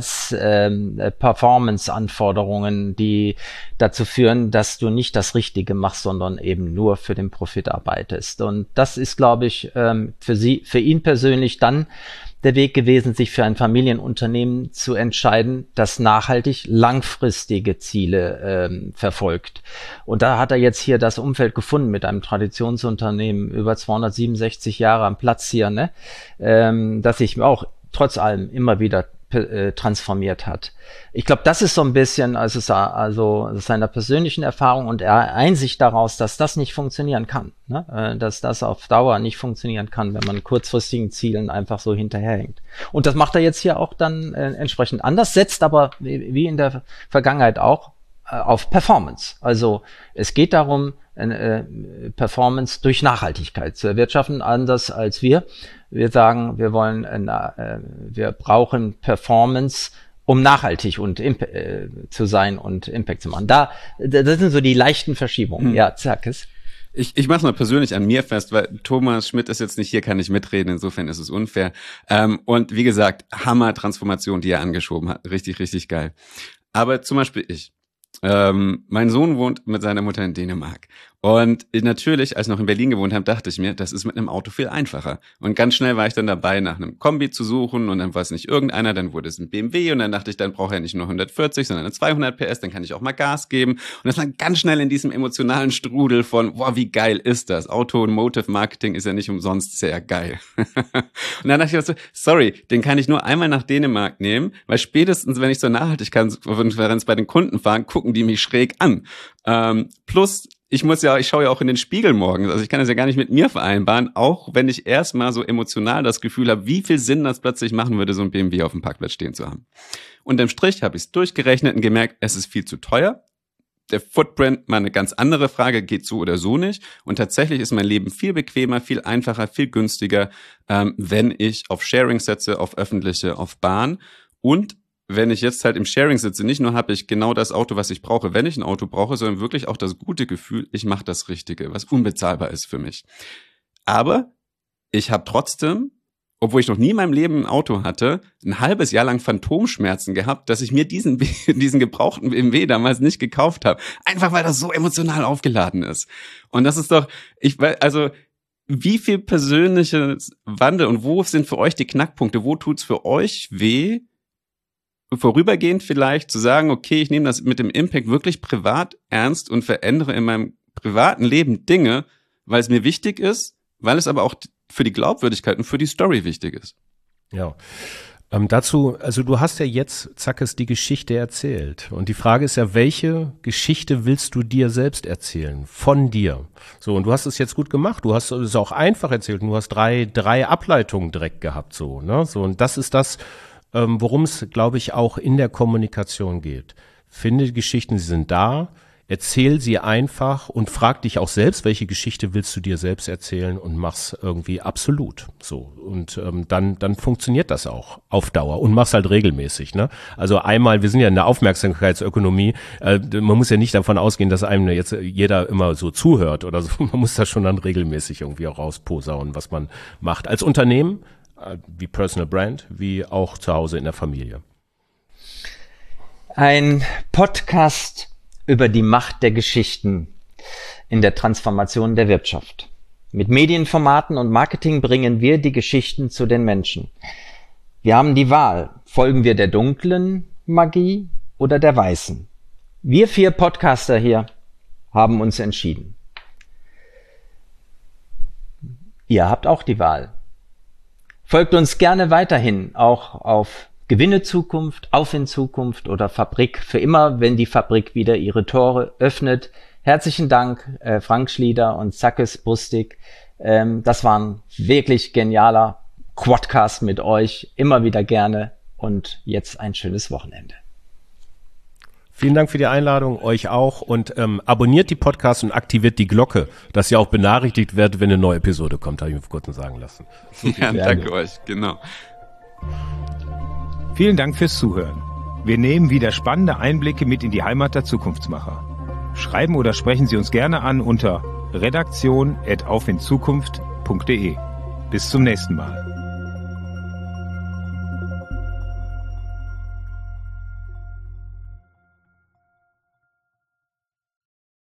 Quartals-Performance-Anforderungen, die dazu führen, dass du nicht das Richtige machst, sondern eben nur für den Profit arbeitest. Und das ist, glaube ich, für ihn persönlich dann der Weg gewesen, sich für ein Familienunternehmen zu entscheiden, das nachhaltig langfristige Ziele verfolgt. Und da hat er jetzt hier das Umfeld gefunden mit einem Traditionsunternehmen, über 267 Jahre am Platz hier, ne, das sich auch trotz allem immer wieder transformiert hat. Ich glaube, das ist so ein bisschen also seiner persönlichen Erfahrung und Einsicht daraus, dass das nicht funktionieren kann, ne? Dass das auf Dauer nicht funktionieren kann, wenn man kurzfristigen Zielen einfach so hinterherhängt. Und das macht er jetzt hier auch dann entsprechend anders, setzt aber wie in der Vergangenheit auch auf Performance. Also es geht darum, Performance durch Nachhaltigkeit zu erwirtschaften, anders als wir. Wir sagen, wir brauchen Performance, um nachhaltig und zu sein und Impact zu machen. Das sind so die leichten Verschiebungen. Ja, Zerkes. Ich mache es mal persönlich an mir fest, weil Thomas Schmidt ist jetzt nicht hier, kann ich mitreden, insofern ist es unfair. Und wie gesagt, Hammer-Transformation, die er angeschoben hat. Richtig, richtig geil. Aber zum Beispiel ich. Mein Sohn wohnt mit seiner Mutter in Dänemark. Und natürlich, als ich noch in Berlin gewohnt habe, dachte ich mir, das ist mit einem Auto viel einfacher. Und ganz schnell war ich dann dabei, nach einem Kombi zu suchen und dann war es nicht irgendeiner, dann wurde es ein BMW und dann dachte ich, dann braucht er nicht nur 140, sondern 200 PS, dann kann ich auch mal Gas geben. Und das war ganz schnell in diesem emotionalen Strudel von, boah, wie geil ist das? Automotive Marketing ist ja nicht umsonst sehr geil. Und dann dachte ich so, sorry, den kann ich nur einmal nach Dänemark nehmen, weil spätestens, wenn ich zur Nachhaltigkeitskonferenz bei den Kunden fahre, gucken die mich schräg an. Plus, ich schaue ja auch in den Spiegel morgens, also ich kann das ja gar nicht mit mir vereinbaren, auch wenn ich erstmal so emotional das Gefühl habe, wie viel Sinn das plötzlich machen würde, so ein BMW auf dem Parkplatz stehen zu haben. Unterm Strich habe ich es durchgerechnet und gemerkt, es ist viel zu teuer. Der Footprint, mal eine ganz andere Frage, geht so oder so nicht. Und tatsächlich ist mein Leben viel bequemer, viel einfacher, viel günstiger, wenn ich auf Sharing setze, auf öffentliche, auf Bahn. Und wenn ich jetzt halt im Sharing sitze, nicht nur habe ich genau das Auto, was ich brauche, wenn ich ein Auto brauche, sondern wirklich auch das gute Gefühl, ich mache das Richtige, was unbezahlbar ist für mich. Aber ich habe trotzdem, obwohl ich noch nie in meinem Leben ein Auto hatte, ein halbes Jahr lang Phantomschmerzen gehabt, dass ich mir diesen gebrauchten BMW damals nicht gekauft habe. Einfach weil das so emotional aufgeladen ist. Und das ist doch, wie viel persönliches Wandel und wo sind für euch die Knackpunkte? Wo tut's für euch weh? Vorübergehend vielleicht zu sagen, okay, ich nehme das mit dem Impact wirklich privat ernst und verändere in meinem privaten Leben Dinge, weil es mir wichtig ist, weil es aber auch für die Glaubwürdigkeit und für die Story wichtig ist. Ja. Dazu, also du hast ja jetzt, Zackes, die Geschichte erzählt. Und die Frage ist ja, welche Geschichte willst du dir selbst erzählen? Von dir. So, und du hast es jetzt gut gemacht. Du hast es auch einfach erzählt. Und du hast drei Ableitungen direkt gehabt, so, ne? So, und das ist das, worum es, glaube ich, auch in der Kommunikation geht. Finde Geschichten, sie sind da. erzähl sie einfach und frag dich auch selbst, welche Geschichte willst du dir selbst erzählen und mach's irgendwie absolut so. Und dann funktioniert das auch auf Dauer und mach's halt regelmäßig. Ne? Also einmal, wir sind ja in der Aufmerksamkeitsökonomie, man muss ja nicht davon ausgehen, dass einem jetzt jeder immer so zuhört oder so. Man muss das schon dann regelmäßig irgendwie auch rausposaunen, was man macht. Als Unternehmen, wie Personal Brand, wie auch zu Hause in der Familie. Ein Podcast über die Macht der Geschichten in der Transformation der Wirtschaft. Mit Medienformaten und Marketing bringen wir die Geschichten zu den Menschen. Wir haben die Wahl. Folgen wir der dunklen Magie oder der weißen? Wir 4 Podcaster hier haben uns entschieden. Ihr habt auch die Wahl. Folgt uns gerne weiterhin auch auf Gewinne Zukunft, Auf in Zukunft oder Fabrik für immer, wenn die Fabrik wieder ihre Tore öffnet. Herzlichen Dank, Frank Schlieder und Zackes Bustig. Das war ein wirklich genialer Quadcast mit euch. Immer wieder gerne und jetzt ein schönes Wochenende. Vielen Dank für die Einladung, euch auch. Und abonniert die Podcasts und aktiviert die Glocke, dass ihr auch benachrichtigt werdet, wenn eine neue Episode kommt, habe ich mir vor kurzem sagen lassen. Ja, danke euch, genau. Vielen Dank fürs Zuhören. Wir nehmen wieder spannende Einblicke mit in die Heimat der Zukunftsmacher. Schreiben oder sprechen Sie uns gerne an unter redaktion@aufinzukunft.de. Bis zum nächsten Mal.